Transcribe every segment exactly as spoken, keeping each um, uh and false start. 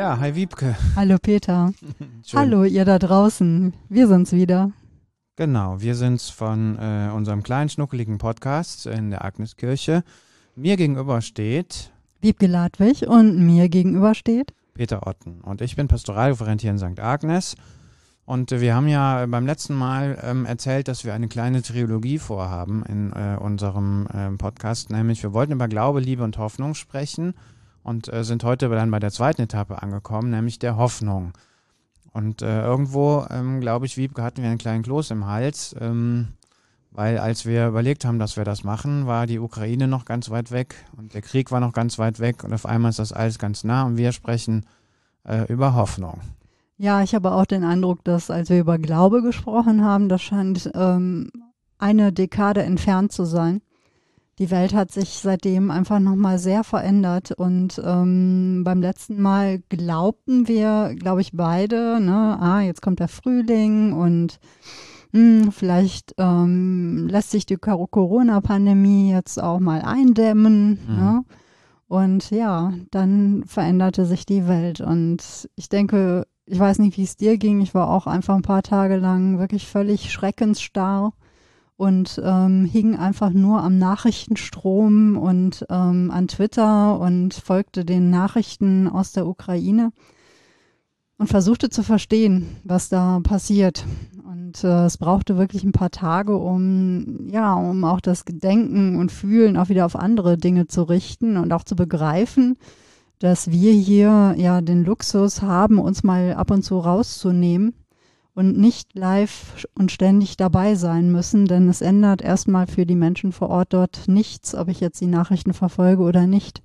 Ja, hi Wiebke. Hallo Peter. Schön. Hallo ihr da draußen. Wir sind's wieder. Genau, wir sind's von äh, unserem kleinen schnuckeligen Podcast in der Agneskirche. Mir gegenüber steht Wiebke Ladwig und mir gegenüber steht Peter Otten. Und ich bin Pastoralreferent hier in Sankt Agnes. Und äh, wir haben ja beim letzten Mal ähm, erzählt, dass wir eine kleine Trilogie vorhaben in äh, unserem äh, Podcast. Nämlich, wir wollten über Glaube, Liebe und Hoffnung sprechen und äh, sind heute dann bei der zweiten Etappe angekommen, nämlich der Hoffnung. Und äh, irgendwo, ähm, glaube ich, Wiebke, hatten wir einen kleinen Kloß im Hals, ähm, weil als wir überlegt haben, dass wir das machen, war die Ukraine noch ganz weit weg und der Krieg war noch ganz weit weg und auf einmal ist das alles ganz nah und wir sprechen äh, über Hoffnung. Ja, ich habe auch den Eindruck, dass als wir über Glaube gesprochen haben, das scheint ähm, eine Dekade entfernt zu sein. Die Welt hat sich seitdem einfach nochmal sehr verändert und ähm, beim letzten Mal glaubten wir, glaube ich, beide, ne, ah, jetzt kommt der Frühling und mh, vielleicht ähm, lässt sich die Corona-Pandemie jetzt auch mal eindämmen, Mhm. ne? Und ja, dann veränderte sich die Welt und ich denke, ich weiß nicht, wie es dir ging, ich war auch einfach ein paar Tage lang wirklich völlig schreckensstarr und ähm, hing einfach nur am Nachrichtenstrom und ähm, an Twitter und folgte den Nachrichten aus der Ukraine und versuchte zu verstehen, was da passiert. Und äh, es brauchte wirklich ein paar Tage, um ja, um auch das Denken und Fühlen auch wieder auf andere Dinge zu richten und auch zu begreifen, dass wir hier ja den Luxus haben, uns mal ab und zu rauszunehmen und nicht live und ständig dabei sein müssen, denn es ändert erstmal für die Menschen vor Ort dort nichts, ob ich jetzt die Nachrichten verfolge oder nicht.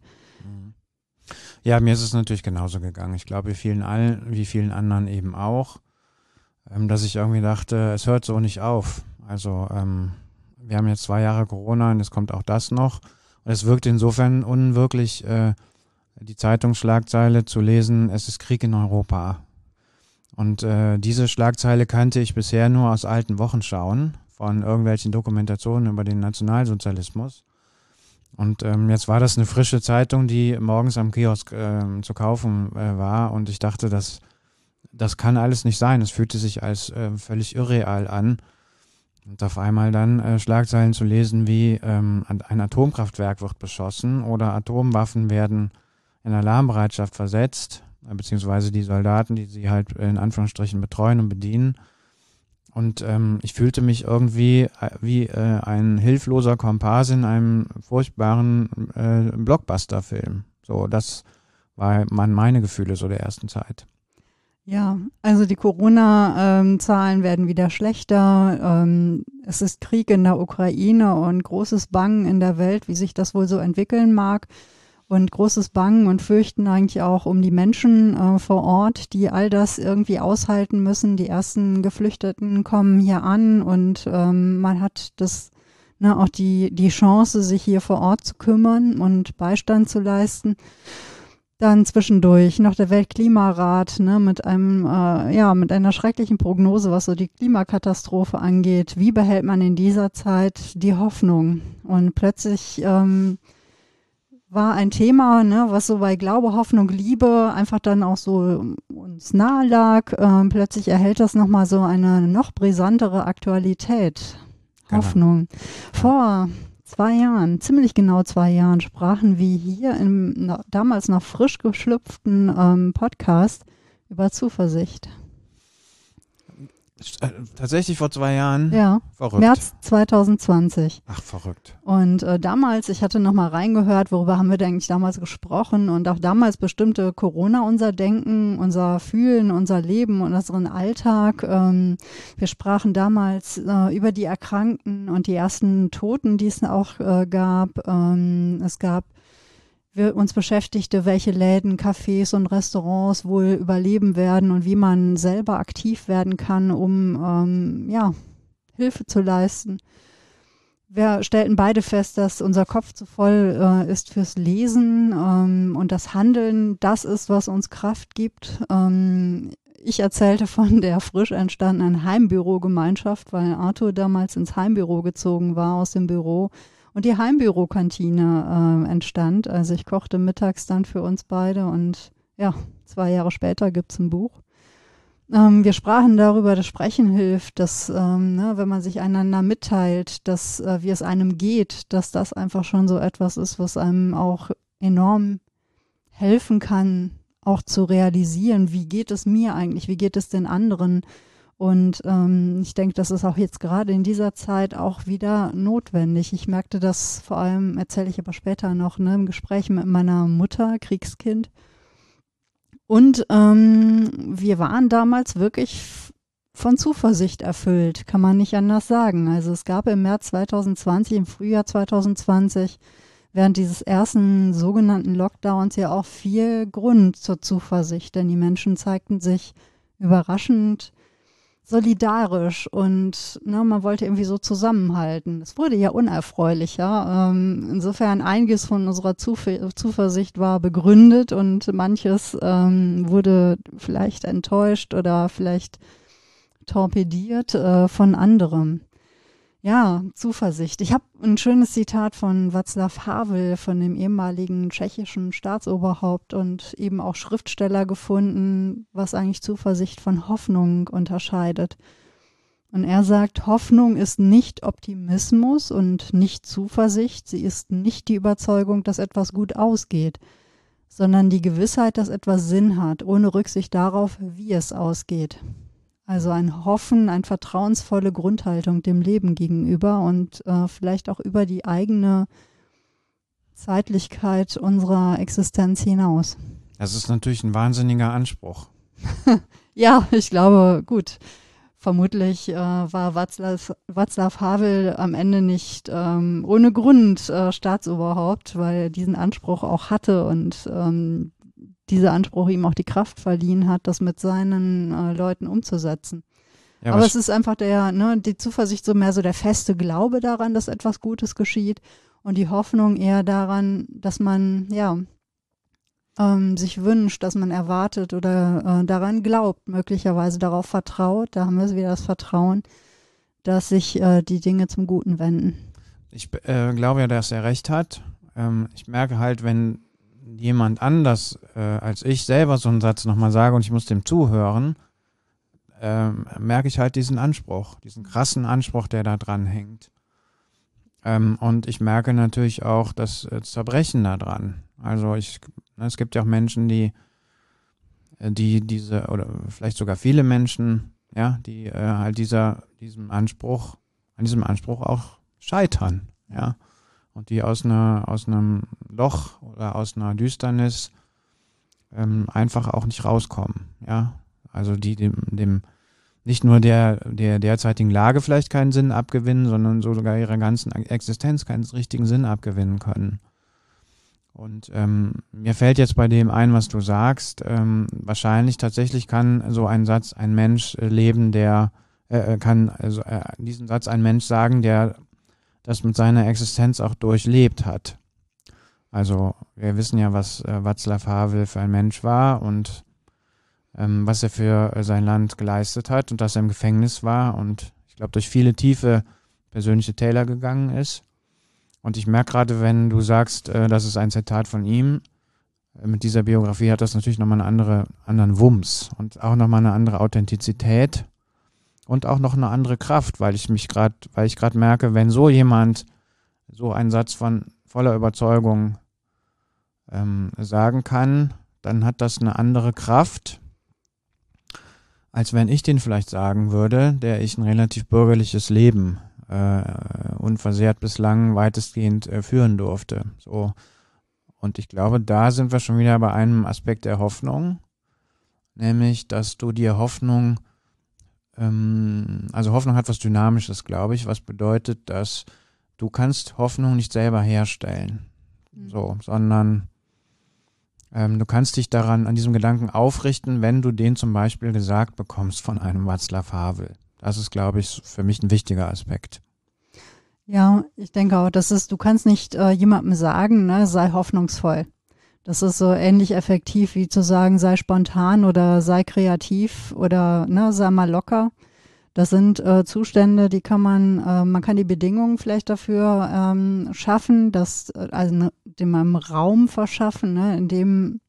Ja, mir ist es natürlich genauso gegangen. Ich glaube, wie vielen, allen, wie vielen anderen eben auch, ähm, dass ich irgendwie dachte, es hört so nicht auf. Also ähm, wir haben jetzt zwei Jahre Corona und es kommt auch das noch. Und es wirkt insofern unwirklich, äh, die Zeitungsschlagzeile zu lesen, es ist Krieg in Europa. Und äh, diese Schlagzeile kannte ich bisher nur aus alten Wochenschauen von irgendwelchen Dokumentationen über den Nationalsozialismus. Und ähm, jetzt war das eine frische Zeitung, die morgens am Kiosk äh, zu kaufen äh, war. Und ich dachte, das, das kann alles nicht sein. Es fühlte sich als äh, völlig irreal an. Und auf einmal dann äh, Schlagzeilen zu lesen wie ähm, ein Atomkraftwerk wird beschossen oder Atomwaffen werden in Alarmbereitschaft versetzt, beziehungsweise die Soldaten, die sie halt in Anführungsstrichen betreuen und bedienen. Und ähm, ich fühlte mich irgendwie äh, wie äh, ein hilfloser Komparse in einem furchtbaren äh, Blockbuster-Film. So, das waren meine Gefühle so der ersten Zeit. Ja, also die Corona-Zahlen werden wieder schlechter. Ähm, es ist Krieg in der Ukraine und großes Bangen in der Welt, wie sich das wohl so entwickeln mag. Und großes Bangen und Fürchten eigentlich auch um die Menschen äh, vor Ort, die all das irgendwie aushalten müssen. Die ersten Geflüchteten kommen hier an und ähm, man hat das, ne, auch die, die Chance, sich hier vor Ort zu kümmern und Beistand zu leisten. Dann zwischendurch noch der Weltklimarat, ne, mit einem, äh, ja, mit einer schrecklichen Prognose, was so die Klimakatastrophe angeht. Wie behält man in dieser Zeit die Hoffnung? Und plötzlich ähm, war ein Thema, ne, was so bei Glaube, Hoffnung, Liebe einfach dann auch so uns nahe lag. Ähm, plötzlich erhält das nochmal so eine noch brisantere Aktualität. Genau. Hoffnung. Vor zwei Jahren, ziemlich genau zwei Jahren, sprachen wir hier im na, damals noch frisch geschlüpften ähm, Podcast über Zuversicht. Tatsächlich vor zwei Jahren? Ja, Verrückt. März zwanzig zwanzig. Ach, verrückt. Und äh, damals, ich hatte nochmal reingehört, worüber haben wir denn eigentlich damals gesprochen und auch damals bestimmte Corona unser Denken, unser Fühlen, unser Leben und unseren Alltag. Ähm, wir sprachen damals äh, über die Erkrankten und die ersten Toten, die es auch äh, gab. Ähm, es gab wir uns beschäftigte, welche Läden, Cafés und Restaurants wohl überleben werden und wie man selber aktiv werden kann, um ähm, ja, Hilfe zu leisten. Wir stellten beide fest, dass unser Kopf zu voll äh, ist fürs Lesen ähm, und das Handeln, das ist, was uns Kraft gibt. Ähm, ich erzählte von der frisch entstandenen Heimbürogemeinschaft, weil Arthur damals ins Heimbüro gezogen war aus dem Büro und die Heimbürokantine äh, entstand. Also ich kochte mittags dann für uns beide und ja, zwei Jahre später gibt es ein Buch. Ähm, wir sprachen darüber, dass Sprechen hilft, dass, ähm, ne, wenn man sich einander mitteilt, dass äh, wie es einem geht, dass das einfach schon so etwas ist, was einem auch enorm helfen kann, auch zu realisieren, wie geht es mir eigentlich, wie geht es den anderen. Und ähm, ich denke, das ist auch jetzt gerade in dieser Zeit auch wieder notwendig. Ich merkte das vor allem, erzähle ich aber später noch, ne, im Gespräch mit meiner Mutter, Kriegskind. Und ähm, wir waren damals wirklich f- von Zuversicht erfüllt, kann man nicht anders sagen. Also es gab im März zwanzig zwanzig, im Frühjahr zwanzig zwanzig, während dieses ersten sogenannten Lockdowns ja auch viel Grund zur Zuversicht, denn die Menschen zeigten sich überraschend solidarisch und ne, man wollte irgendwie so zusammenhalten. Es wurde ja unerfreulicher. Ähm, insofern einiges von unserer Zuf- Zuversicht war begründet und manches ähm, wurde vielleicht enttäuscht oder vielleicht torpediert äh, von anderem. Ja, Zuversicht. Ich habe ein schönes Zitat von Václav Havel, von dem ehemaligen tschechischen Staatsoberhaupt und eben auch Schriftsteller gefunden, was eigentlich Zuversicht von Hoffnung unterscheidet. Und er sagt, Hoffnung ist nicht Optimismus und nicht Zuversicht. Sie ist nicht die Überzeugung, dass etwas gut ausgeht, sondern die Gewissheit, dass etwas Sinn hat, ohne Rücksicht darauf, wie es ausgeht. Also ein Hoffen, eine vertrauensvolle Grundhaltung dem Leben gegenüber und äh, vielleicht auch über die eigene Zeitlichkeit unserer Existenz hinaus. Das ist natürlich ein wahnsinniger Anspruch. Ja, ich glaube, gut. Vermutlich äh, war Václav, Václav Havel am Ende nicht ähm, ohne Grund äh, Staatsoberhaupt, weil er diesen Anspruch auch hatte und ähm, dieser Anspruch ihm auch die Kraft verliehen hat, das mit seinen äh, Leuten umzusetzen. Ja, aber es ist einfach der, ne, die Zuversicht so mehr so der feste Glaube daran, dass etwas Gutes geschieht und die Hoffnung eher daran, dass man, ja, ähm, sich wünscht, dass man erwartet oder äh, daran glaubt, möglicherweise darauf vertraut. Da haben wir wieder das Vertrauen, dass sich äh, die Dinge zum Guten wenden. Ich äh, glaube ja, dass er recht hat. Ähm, ich merke halt, wenn jemand anders äh, als ich selber so einen Satz nochmal sage und ich muss dem zuhören, ähm, merke ich halt diesen Anspruch, diesen krassen Anspruch, der da dran hängt. Ähm, und ich merke natürlich auch das äh, Zerbrechen da dran. Also ich, ne, es gibt ja auch Menschen, die, die diese, oder vielleicht sogar viele Menschen, ja, die äh, halt dieser, diesem Anspruch, an diesem Anspruch auch scheitern, ja. Und die aus einer, aus einem Loch oder aus einer Düsternis ähm, einfach auch nicht rauskommen, ja. Also die dem, dem nicht nur der, der derzeitigen Lage vielleicht keinen Sinn abgewinnen, sondern sogar ihrer ganzen Existenz keinen richtigen Sinn abgewinnen können. Und ähm, mir fällt jetzt bei dem ein, was du sagst, ähm, wahrscheinlich tatsächlich kann so ein Satz ein Mensch äh, leben, der äh, kann also äh, diesen Satz ein Mensch sagen, der das mit seiner Existenz auch durchlebt hat. Also wir wissen ja, was äh, Václav Havel für ein Mensch war und ähm, was er für äh, sein Land geleistet hat und dass er im Gefängnis war und ich glaube durch viele tiefe persönliche Täler gegangen ist. Und ich merke gerade, wenn du sagst, äh, das ist ein Zitat von ihm, äh, mit dieser Biografie hat das natürlich nochmal einen andere, anderen Wumms und auch nochmal eine andere Authentizität. Und auch noch eine andere Kraft, weil ich mich gerade, weil ich gerade merke, wenn so jemand so einen Satz von voller Überzeugung ähm, sagen kann, dann hat das eine andere Kraft, als wenn ich den vielleicht sagen würde, der ich ein relativ bürgerliches Leben äh, unversehrt bislang weitestgehend äh, führen durfte. So. Und ich glaube, da sind wir schon wieder bei einem Aspekt der Hoffnung, nämlich, dass du dir Hoffnung Also Hoffnung hat was Dynamisches, glaube ich, was bedeutet, dass du kannst Hoffnung nicht selber herstellen, mhm. so, sondern ähm, du kannst dich daran, an diesem Gedanken aufrichten, wenn du den zum Beispiel gesagt bekommst von einem Václav Havel. Das ist, glaube ich, für mich ein wichtiger Aspekt. Ja, ich denke auch, das ist, du kannst nicht äh, jemandem sagen, ne, sei hoffnungsvoll. Das ist so ähnlich effektiv wie zu sagen, sei spontan oder sei kreativ oder ne, sei mal locker. Das sind äh, Zustände, die kann man, äh, man kann die Bedingungen vielleicht dafür ähm, schaffen, dass, also ne, dem einem Raum verschaffen, ne, in dem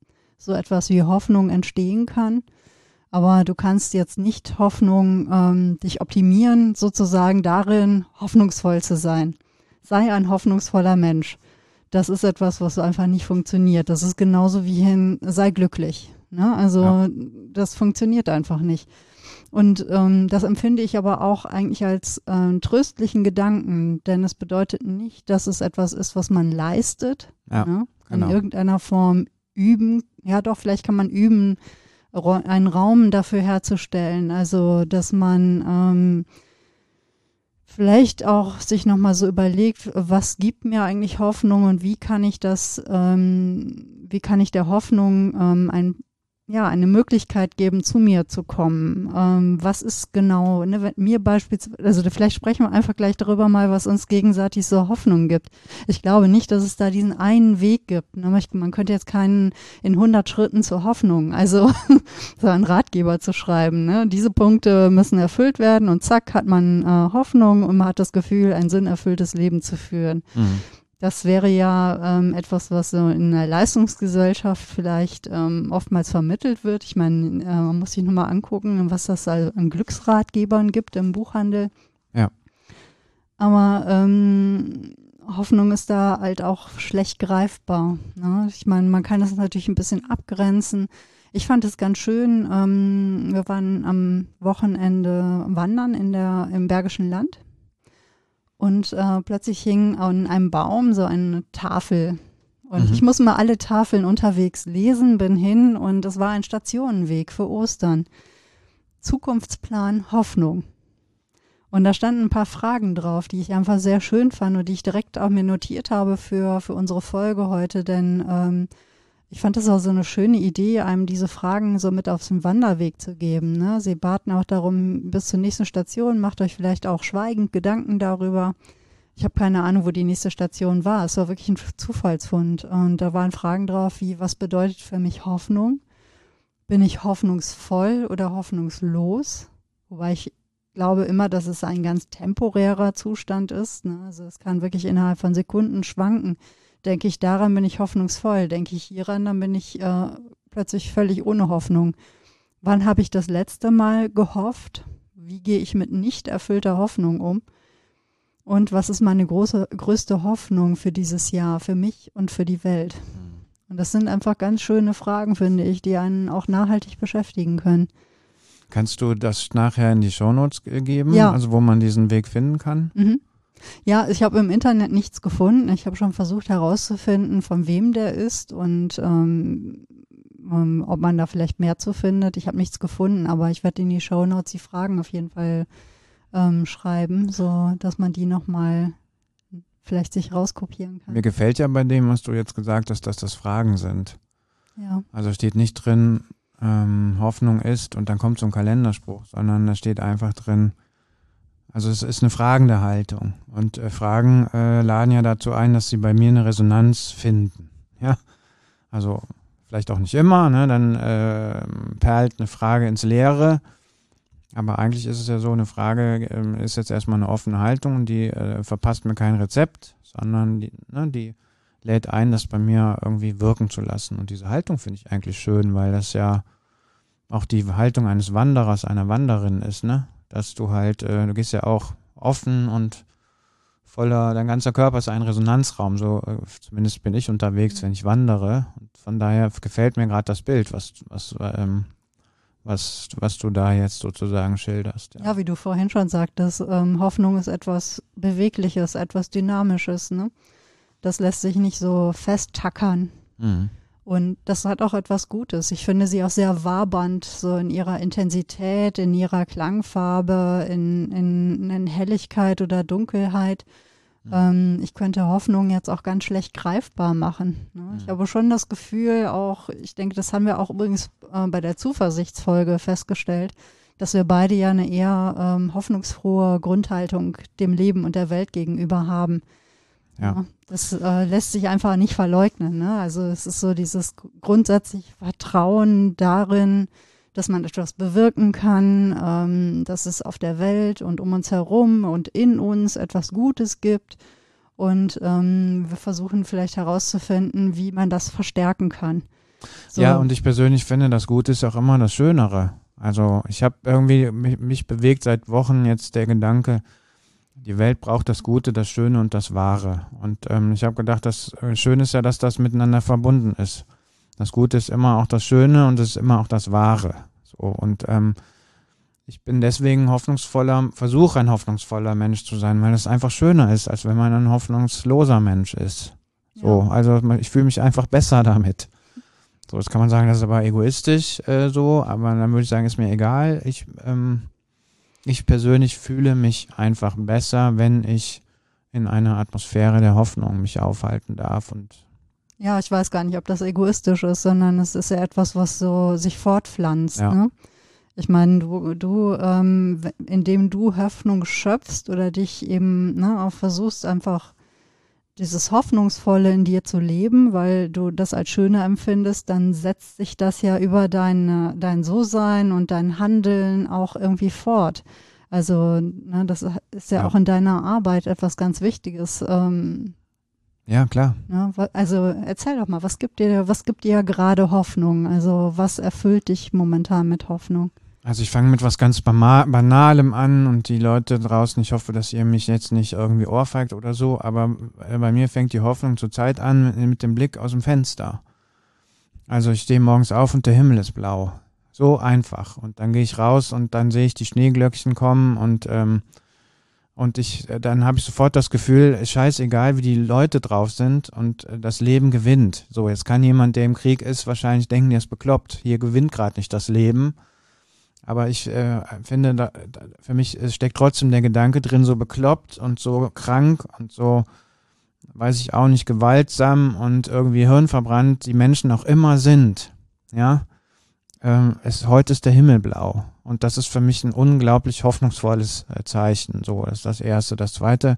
so etwas wie Hoffnung entstehen kann. Aber du kannst jetzt nicht Hoffnung, ähm, dich optimieren, sozusagen darin, hoffnungsvoll zu sein. Sei ein hoffnungsvoller Mensch. Das ist etwas, was einfach nicht funktioniert. Das ist genauso wie hin, sei glücklich. Ne? Also ja. Das funktioniert einfach nicht. Und ähm, das empfinde ich aber auch eigentlich als äh, tröstlichen Gedanken, denn es bedeutet nicht, dass es etwas ist, was man leistet, ja, ne? Genau. In irgendeiner Form üben. Ja doch, vielleicht kann man üben, einen Raum dafür herzustellen, also dass man ähm, vielleicht auch sich nochmal so überlegt, was gibt mir eigentlich Hoffnung und wie kann ich das, ähm, wie kann ich der Hoffnung ähm, ein ja, eine Möglichkeit geben, zu mir zu kommen. Ähm, was ist genau, ne, wenn mir beispielsweise, also vielleicht sprechen wir einfach gleich darüber mal, was uns gegenseitig so Hoffnung gibt. Ich glaube nicht, dass es da diesen einen Weg gibt. Ne? Man könnte jetzt keinen in hundert Schritten zur Hoffnung, also so einen Ratgeber zu schreiben. Ne? Diese Punkte müssen erfüllt werden und zack, hat man äh, Hoffnung und man hat das Gefühl, ein sinnerfülltes Leben zu führen. Mhm. Das wäre ja ähm, etwas, was so in einer Leistungsgesellschaft vielleicht ähm, oftmals vermittelt wird. Ich meine, äh, man muss sich nochmal angucken, was das an Glücksratgebern gibt im Buchhandel. Ja. Aber ähm, Hoffnung ist da halt auch schlecht greifbar. Ne? Ich meine, man kann das natürlich ein bisschen abgrenzen. Ich fand es ganz schön. Ähm, wir waren am Wochenende wandern in der, im Bergischen Land. Und äh, plötzlich hing an einem Baum so eine Tafel. Und mhm. ich muss mal alle Tafeln unterwegs lesen, bin hin und es war ein Stationenweg für Ostern. Zukunftsplan Hoffnung. Und da standen ein paar Fragen drauf, die ich einfach sehr schön fand und die ich direkt auch mir notiert habe für, für unsere Folge heute. Denn ähm, ich fand das auch so eine schöne Idee, einem diese Fragen so mit auf den Wanderweg zu geben. Ne? Sie baten auch darum, bis zur nächsten Station, macht euch vielleicht auch schweigend Gedanken darüber. Ich habe keine Ahnung, wo die nächste Station war. Es war wirklich ein Zufallsfund. Und da waren Fragen drauf wie, was bedeutet für mich Hoffnung? Bin ich hoffnungsvoll oder hoffnungslos? Wobei ich glaube immer, dass es ein ganz temporärer Zustand ist. Ne? Also es kann wirklich innerhalb von Sekunden schwanken. Denke ich daran, bin ich hoffnungsvoll. Denke ich hieran, dann bin ich äh, plötzlich völlig ohne Hoffnung. Wann habe ich das letzte Mal gehofft? Wie gehe ich mit nicht erfüllter Hoffnung um? Und was ist meine große, größte Hoffnung für dieses Jahr, für mich und für die Welt? Und das sind einfach ganz schöne Fragen, finde ich, die einen auch nachhaltig beschäftigen können. Kannst du das nachher in die Shownotes geben? Ja. Also wo man diesen Weg finden kann? Mhm. Ja, ich habe im Internet nichts gefunden. Ich habe schon versucht herauszufinden, von wem der ist und ähm, ähm, ob man da vielleicht mehr zu findet. Ich habe nichts gefunden, aber ich werde in die Shownotes die Fragen auf jeden Fall ähm, schreiben, so dass man die nochmal vielleicht sich rauskopieren kann. Mir gefällt ja bei dem, was du jetzt gesagt hast, dass das Fragen sind. Ja. Also steht nicht drin, ähm, Hoffnung ist und dann kommt so ein Kalenderspruch, sondern da steht einfach drin, also es ist eine fragende Haltung und äh, Fragen äh, laden ja dazu ein, dass sie bei mir eine Resonanz finden. Ja, also vielleicht auch nicht immer, ne? Dann äh, perlt eine Frage ins Leere, aber eigentlich ist es ja so, eine Frage äh, ist jetzt erstmal eine offene Haltung und die äh, verpasst mir kein Rezept, sondern die, ne, die lädt ein, das bei mir irgendwie wirken zu lassen. Und diese Haltung finde ich eigentlich schön, weil das ja auch die Haltung eines Wanderers, einer Wanderin ist, ne? Dass du halt, äh, du gehst ja auch offen und voller, dein ganzer Körper ist ein Resonanzraum, so äh, zumindest bin ich unterwegs, wenn ich wandere. Und von daher gefällt mir gerade das Bild, was, was, ähm, was, was du da jetzt sozusagen schilderst. Ja, ja wie du vorhin schon sagtest, ähm, Hoffnung ist etwas Bewegliches, etwas Dynamisches, ne? Das lässt sich nicht so festtackern. Mhm. Und das hat auch etwas Gutes. Ich finde sie auch sehr wabernd, so in ihrer Intensität, in ihrer Klangfarbe, in, in, in Helligkeit oder Dunkelheit. Mhm. Ähm, ich könnte Hoffnung jetzt auch ganz schlecht greifbar machen. Ne? Mhm. Ich habe schon das Gefühl, auch, ich denke, das haben wir auch übrigens äh, bei der Zuversichtsfolge festgestellt, dass wir beide ja eine eher ähm, hoffnungsfrohe Grundhaltung dem Leben und der Welt gegenüber haben. Ja. Das äh, lässt sich einfach nicht verleugnen. Ne? Also es ist so dieses grundsätzliche Vertrauen darin, dass man etwas bewirken kann, ähm, dass es auf der Welt und um uns herum und in uns etwas Gutes gibt. Und ähm, wir versuchen vielleicht herauszufinden, wie man das verstärken kann. So. Ja, und ich persönlich finde, das Gute ist auch immer das Schönere. Also ich habe irgendwie, mich, mich bewegt seit Wochen jetzt der Gedanke, die Welt braucht das Gute, das Schöne und das Wahre. Und ähm, ich habe gedacht, das Schöne ist ja, dass das miteinander verbunden ist. Das Gute ist immer auch das Schöne und es ist immer auch das Wahre. So, und ähm, ich bin deswegen hoffnungsvoller, versuche ein hoffnungsvoller Mensch zu sein, weil es einfach schöner ist, als wenn man ein hoffnungsloser Mensch ist. So, ja. Also ich fühle mich einfach besser damit. So, jetzt kann man sagen, das ist aber egoistisch äh, so, aber dann würde ich sagen, ist mir egal. Ich, ähm, ich persönlich fühle mich einfach besser, wenn ich in einer Atmosphäre der Hoffnung mich aufhalten darf. Und ja, ich weiß gar nicht, ob das egoistisch ist, sondern es ist ja etwas, was so sich fortpflanzt. Ja. Ne? Ich meine, du, du ähm, indem du Hoffnung schöpfst oder dich eben ne, auch versuchst, einfach dieses Hoffnungsvolle in dir zu leben, weil du das als schöner empfindest, dann setzt sich das ja über dein, dein So-Sein und dein Handeln auch irgendwie fort. Also ne, das ist ja, ja auch in deiner Arbeit etwas ganz Wichtiges. Ähm, ja, klar. Ja, also erzähl doch mal, was gibt dir, was gibt dir gerade Hoffnung? Also was erfüllt dich momentan mit Hoffnung? Also ich fange mit was ganz Banalem an und die Leute draußen, ich hoffe, dass ihr mich jetzt nicht irgendwie ohrfeigt oder so, aber bei mir fängt die Hoffnung zurzeit an mit dem Blick aus dem Fenster. Also ich stehe morgens auf und der Himmel ist blau. So einfach. Und dann gehe ich raus und dann sehe ich die Schneeglöckchen kommen und ähm, und ich dann habe ich sofort das Gefühl, scheißegal, wie die Leute drauf sind und das Leben gewinnt. So, jetzt kann jemand, der im Krieg ist, wahrscheinlich denken, der ist bekloppt. Hier gewinnt gerade nicht das Leben. Aber ich äh, finde, da, da, für mich steckt trotzdem der Gedanke drin, so bekloppt und so krank und so, weiß ich auch nicht, gewaltsam und irgendwie hirnverbrannt die Menschen auch immer sind. Ja, ähm, es, heute ist der Himmel blau. Und das ist für mich ein unglaublich hoffnungsvolles äh, Zeichen. So, das ist das Erste. Das Zweite,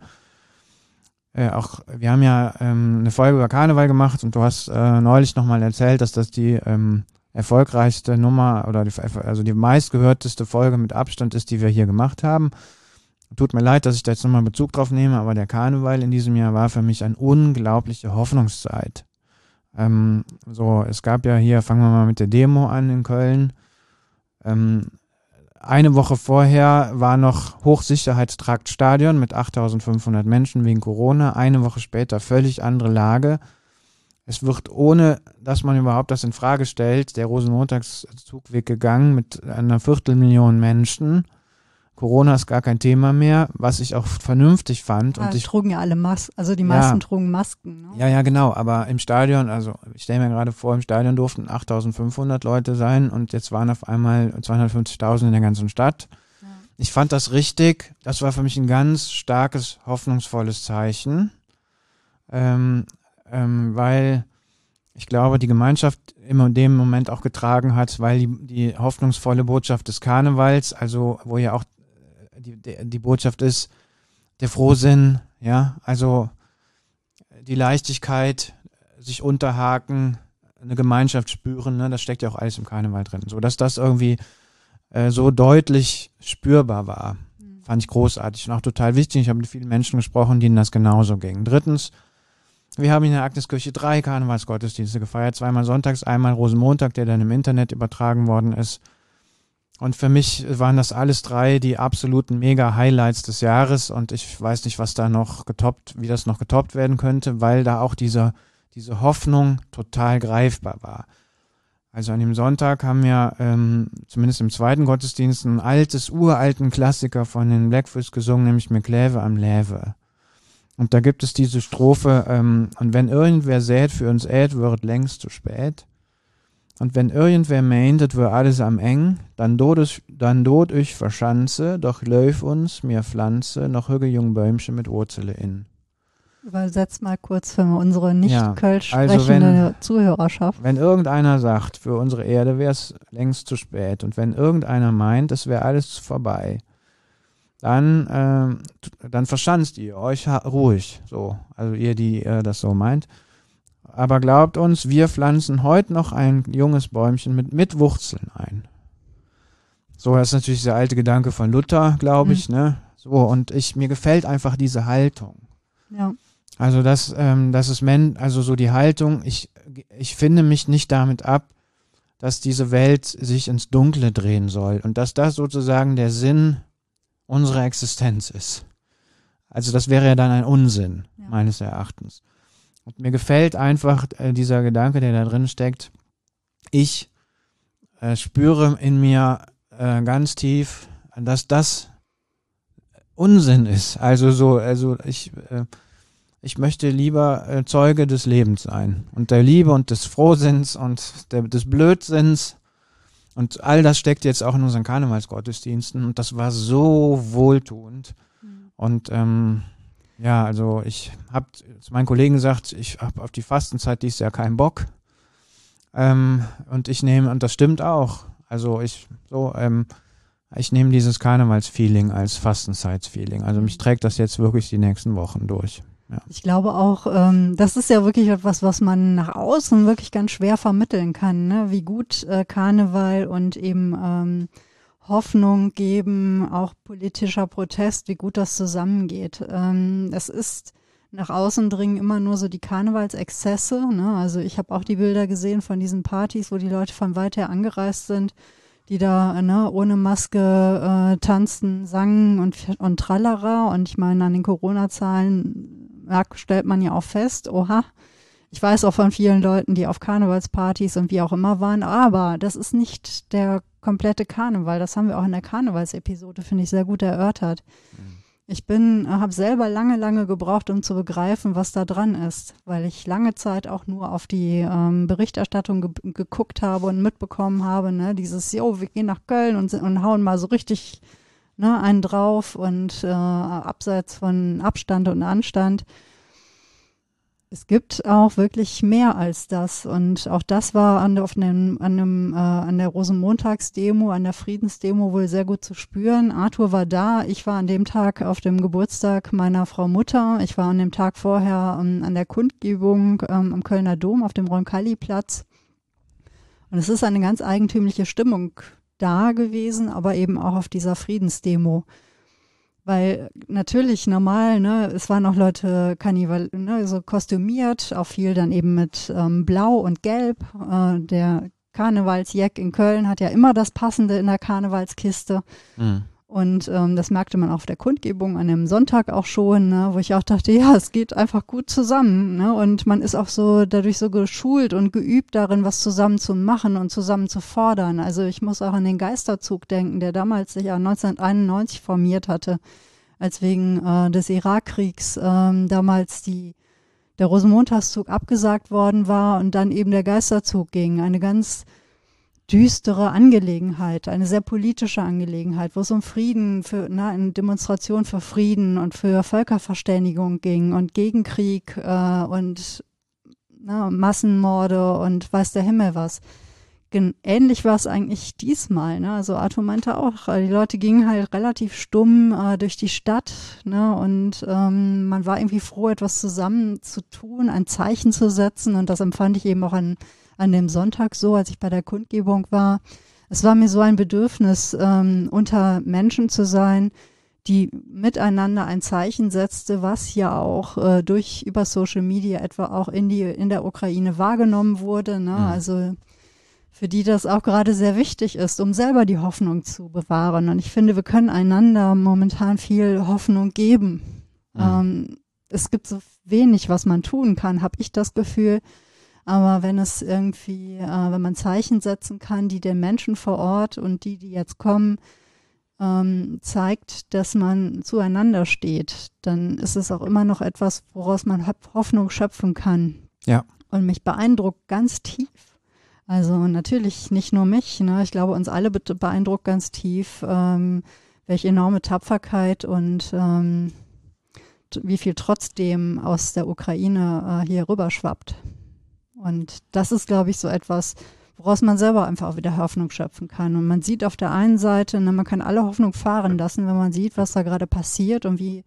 äh, auch, wir haben ja ähm, eine Folge über Karneval gemacht und du hast äh, neulich nochmal erzählt, dass das die ähm, erfolgreichste Nummer oder die, also die meistgehörteste Folge mit Abstand ist, die wir hier gemacht haben. Tut mir leid, dass ich da jetzt nochmal Bezug drauf nehme, aber der Karneval in diesem Jahr war für mich eine unglaubliche Hoffnungszeit. Ähm, so, es gab ja hier, fangen wir mal mit der Demo an in Köln. Ähm, eine Woche vorher war noch Hochsicherheitstraktstadion mit achttausendfünfhundert Menschen wegen Corona. Eine Woche später völlig andere Lage. Es wird, ohne dass man überhaupt das in Frage stellt, der Rosenmontagszugweg gegangen mit einer Viertelmillion Menschen. Corona ist gar kein Thema mehr, was ich auch vernünftig fand. Ja, und ich trugen ja alle Masken, also die meisten ja, trugen Masken. Ne? Ja, ja, genau, aber im Stadion, also ich stelle mir gerade vor, im Stadion durften achttausendfünfhundert Leute sein und jetzt waren auf einmal zweihundertfünfzigtausend in der ganzen Stadt. Ja. Ich fand das richtig, das war für mich ein ganz starkes, hoffnungsvolles Zeichen. Ähm, Ähm, weil ich glaube, die Gemeinschaft immer in dem Moment auch getragen hat, weil die, die hoffnungsvolle Botschaft des Karnevals, also wo ja auch die, die, die Botschaft ist, der Frohsinn, ja, also die Leichtigkeit, sich unterhaken, eine Gemeinschaft spüren, ne, das steckt ja auch alles im Karneval drin, so dass das irgendwie äh, so deutlich spürbar war, mhm. Fand ich großartig und auch total wichtig. Ich habe mit vielen Menschen gesprochen, denen das genauso ging. Drittens, wir haben in der Agneskirche drei Karnevalsgottesdienste gefeiert, zweimal sonntags, einmal Rosenmontag, der dann im Internet übertragen worden ist. Und für mich waren das alles drei die absoluten Mega-Highlights des Jahres und ich weiß nicht, was da noch getoppt, wie das noch getoppt werden könnte, weil da auch diese, diese Hoffnung total greifbar war. Also an dem Sonntag haben wir ähm, zumindest im zweiten Gottesdienst ein altes, uralten Klassiker von den Blackfoot gesungen, nämlich Mit Kläve am Läve. Und da gibt es diese Strophe, ähm, und wenn irgendwer sät, für uns ät, wird längst zu spät. Und wenn irgendwer meint, es wird alles am eng, dann dot ich, dann dot ich verschanze, doch läuf uns, mir Pflanze, noch hüge jung Bäumchen mit Wurzele in. Übersetzt mal kurz für unsere nicht ja, kölsch also sprechende wenn, Zuhörerschaft. Wenn irgendeiner sagt, für unsere Erde wäre es längst zu spät, und wenn irgendeiner meint, es wäre alles vorbei, dann, äh, dann verschanzt ihr euch ruhig, so, also ihr, die äh, das so meint. Aber glaubt uns, wir pflanzen heute noch ein junges Bäumchen mit, mit Wurzeln ein. So, das ist natürlich der alte Gedanke von Luther, glaube ich, mhm. ne? So, und ich, mir gefällt einfach diese Haltung. Ja. Also das, ähm, das ist men, also so die Haltung, ich ich finde mich nicht damit ab, dass diese Welt sich ins Dunkle drehen soll und dass das sozusagen der Sinn unserer Existenz ist. Also das wäre ja dann ein Unsinn, ja. meines Erachtens. Und mir gefällt einfach äh, dieser Gedanke, der da drin steckt. Ich äh, spüre in mir äh, ganz tief, dass das Unsinn ist. Also so, also ich, äh, ich möchte lieber äh, Zeuge des Lebens sein und der Liebe und des Frohsinns und der, des Blödsinns. Und all das steckt jetzt auch in unseren Karnevalsgottesdiensten und das war so wohltuend. Mhm. Und ähm, ja, also ich habe zu meinen Kollegen gesagt, ich habe auf die Fastenzeit dieses Jahr keinen Bock. Ähm, und ich nehme, und das stimmt auch, also ich so, ähm, ich nehme dieses Karnevalsfeeling als Fastenzeitsfeeling. Also mich trägt das jetzt wirklich die nächsten Wochen durch. Ja. Ich glaube auch, ähm, das ist ja wirklich etwas, was man nach außen wirklich ganz schwer vermitteln kann, ne? Wie gut äh, Karneval und eben ähm, Hoffnung geben, auch politischer Protest, wie gut das zusammengeht. Ähm, es ist nach außen dringen immer nur so die Karnevalsexzesse, ne? Also ich habe auch die Bilder gesehen von diesen Partys, wo die Leute von weit her angereist sind, die da ne, ohne Maske äh, tanzten, sangen und, und tralala. Und ich meine, an den Corona-Zahlen ja, stellt man ja auch fest, oha, ich weiß auch von vielen Leuten, die auf Karnevalspartys und wie auch immer waren, aber das ist nicht der komplette Karneval. Das haben wir auch in der Karnevalsepisode, finde ich, sehr gut erörtert. Mhm. Ich bin, habe selber lange, lange gebraucht, um zu begreifen, was da dran ist, weil ich lange Zeit auch nur auf die ähm, Berichterstattung ge- geguckt habe und mitbekommen habe, ne, dieses, jo, wir gehen nach Köln und, und hauen mal so richtig ne, einen drauf und äh, abseits von Abstand und Anstand. Es gibt auch wirklich mehr als das und auch das war an, auf einem, an, einem, äh, an der Rosenmontagsdemo, an der Friedensdemo wohl sehr gut zu spüren. Arthur war da, ich war an dem Tag auf dem Geburtstag meiner Frau Mutter, ich war an dem Tag vorher um, an der Kundgebung ähm, am Kölner Dom auf dem Roncalli-Platz und es ist eine ganz eigentümliche Stimmung da gewesen, aber eben auch auf dieser Friedensdemo. Weil natürlich normal, ne, es waren auch Leute Karneval, ne, so kostümiert, auch viel dann eben mit ähm, Blau und Gelb. Äh, der Karnevalsjack in Köln hat ja immer das Passende in der Karnevalskiste. Mhm. Und ähm, das merkte man auf der Kundgebung an dem Sonntag auch schon, ne, wo ich auch dachte, ja, es geht einfach gut zusammen. Ne, und man ist auch so dadurch so geschult und geübt darin, was zusammen zu machen und zusammen zu fordern. Also ich muss auch an den Geisterzug denken, der damals sich ja neunzehnhunderteinundneunzig formiert hatte, als wegen äh, des Irakkriegs ähm, damals die der Rosenmontagszug abgesagt worden war und dann eben der Geisterzug ging. Eine ganz düstere Angelegenheit, eine sehr politische Angelegenheit, wo es um Frieden, für na, eine Demonstration für Frieden und für Völkerverständigung ging und gegen Krieg äh, und na, Massenmorde und weiß der Himmel was. Gen- ähnlich war es eigentlich diesmal. Ne? Also Arthur meinte auch, die Leute gingen halt relativ stumm äh, durch die Stadt, ne? Und ähm, man war irgendwie froh, etwas zusammen zu tun, ein Zeichen zu setzen und das empfand ich eben auch an an dem Sonntag so, als ich bei der Kundgebung war. Es war mir so ein Bedürfnis, ähm, unter Menschen zu sein, die miteinander ein Zeichen setzte, was ja auch äh, durch über Social Media etwa auch in die in der Ukraine wahrgenommen wurde. Ne? Mhm. Also für die das auch gerade sehr wichtig ist, um selber die Hoffnung zu bewahren. Und ich finde, wir können einander momentan viel Hoffnung geben. Mhm. Ähm, es gibt so wenig, was man tun kann, habe ich das Gefühl. Aber wenn es irgendwie, äh, wenn man Zeichen setzen kann, die den Menschen vor Ort und die, die jetzt kommen, ähm, zeigt, dass man zueinander steht, dann ist es auch immer noch etwas, woraus man Hoffnung schöpfen kann. Ja. Und mich beeindruckt ganz tief. Also natürlich nicht nur mich, ne? Ich glaube, uns alle beeindruckt ganz tief, ähm, welche enorme Tapferkeit und ähm, wie viel trotzdem aus der Ukraine äh, hier rüber schwappt. Und das ist, glaube ich, so etwas, woraus man selber einfach auch wieder Hoffnung schöpfen kann. Und man sieht auf der einen Seite, ne, man kann alle Hoffnung fahren lassen, wenn man sieht, was da gerade passiert und wie,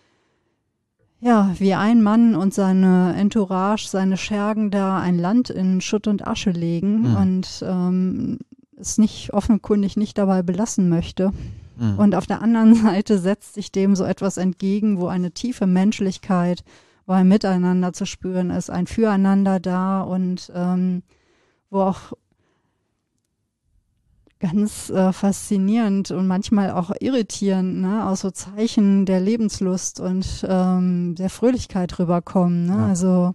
ja, wie ein Mann und seine Entourage, seine Schergen da ein Land in Schutt und Asche legen mhm. und ähm, es nicht offenkundig nicht dabei belassen möchte. Mhm. Und auf der anderen Seite setzt sich dem so etwas entgegen, wo eine tiefe Menschlichkeit, wo ein Miteinander zu spüren ist, ein Füreinander da und ähm, wo auch ganz äh, faszinierend und manchmal auch irritierend, ne, aus so Zeichen der Lebenslust und ähm, der Fröhlichkeit rüberkommen. Ne? Ja. Also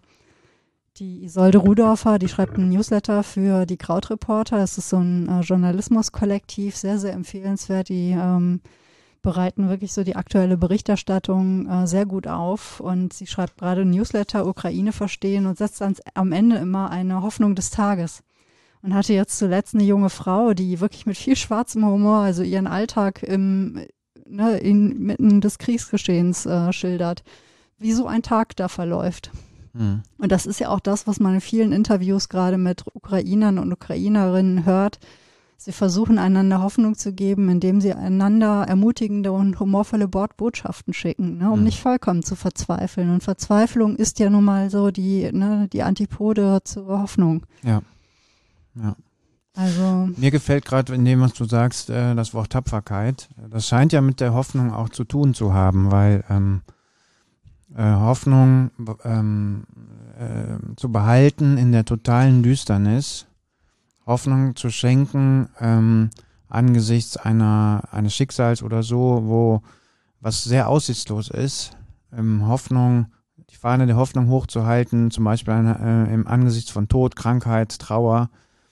die Isolde Rudorfer, die schreibt einen Newsletter für die Krautreporter. Das ist so ein äh, Journalismuskollektiv, sehr, sehr empfehlenswert. Die ähm, bereiten wirklich so die aktuelle Berichterstattung äh, sehr gut auf. Und sie schreibt gerade einen Newsletter Ukraine verstehen und setzt ans, am Ende immer eine Hoffnung des Tages. Und hatte jetzt zuletzt eine junge Frau, die wirklich mit viel schwarzem Humor, also ihren Alltag im, ne, inmitten des Kriegsgeschehens äh, schildert, wie so ein Tag da verläuft. Mhm. Und das ist ja auch das, was man in vielen Interviews gerade mit Ukrainern und Ukrainerinnen hört. Sie versuchen einander Hoffnung zu geben, indem sie einander ermutigende und humorvolle Botschaften schicken, ne, um mhm. nicht vollkommen zu verzweifeln. Und Verzweiflung ist ja nun mal so die, ne, die Antipode zur Hoffnung. Ja. Ja. Also mir gefällt gerade in dem, was du sagst, äh, das Wort Tapferkeit. Das scheint ja mit der Hoffnung auch zu tun zu haben, weil ähm, äh, Hoffnung ähm, äh, zu behalten in der totalen Düsternis, Hoffnung zu schenken ähm, angesichts einer eines Schicksals oder so, wo was sehr aussichtslos ist, ähm, Hoffnung, die Fahne der Hoffnung hochzuhalten, zum Beispiel eine, äh, im Angesichts von Tod, Krankheit, Trauer.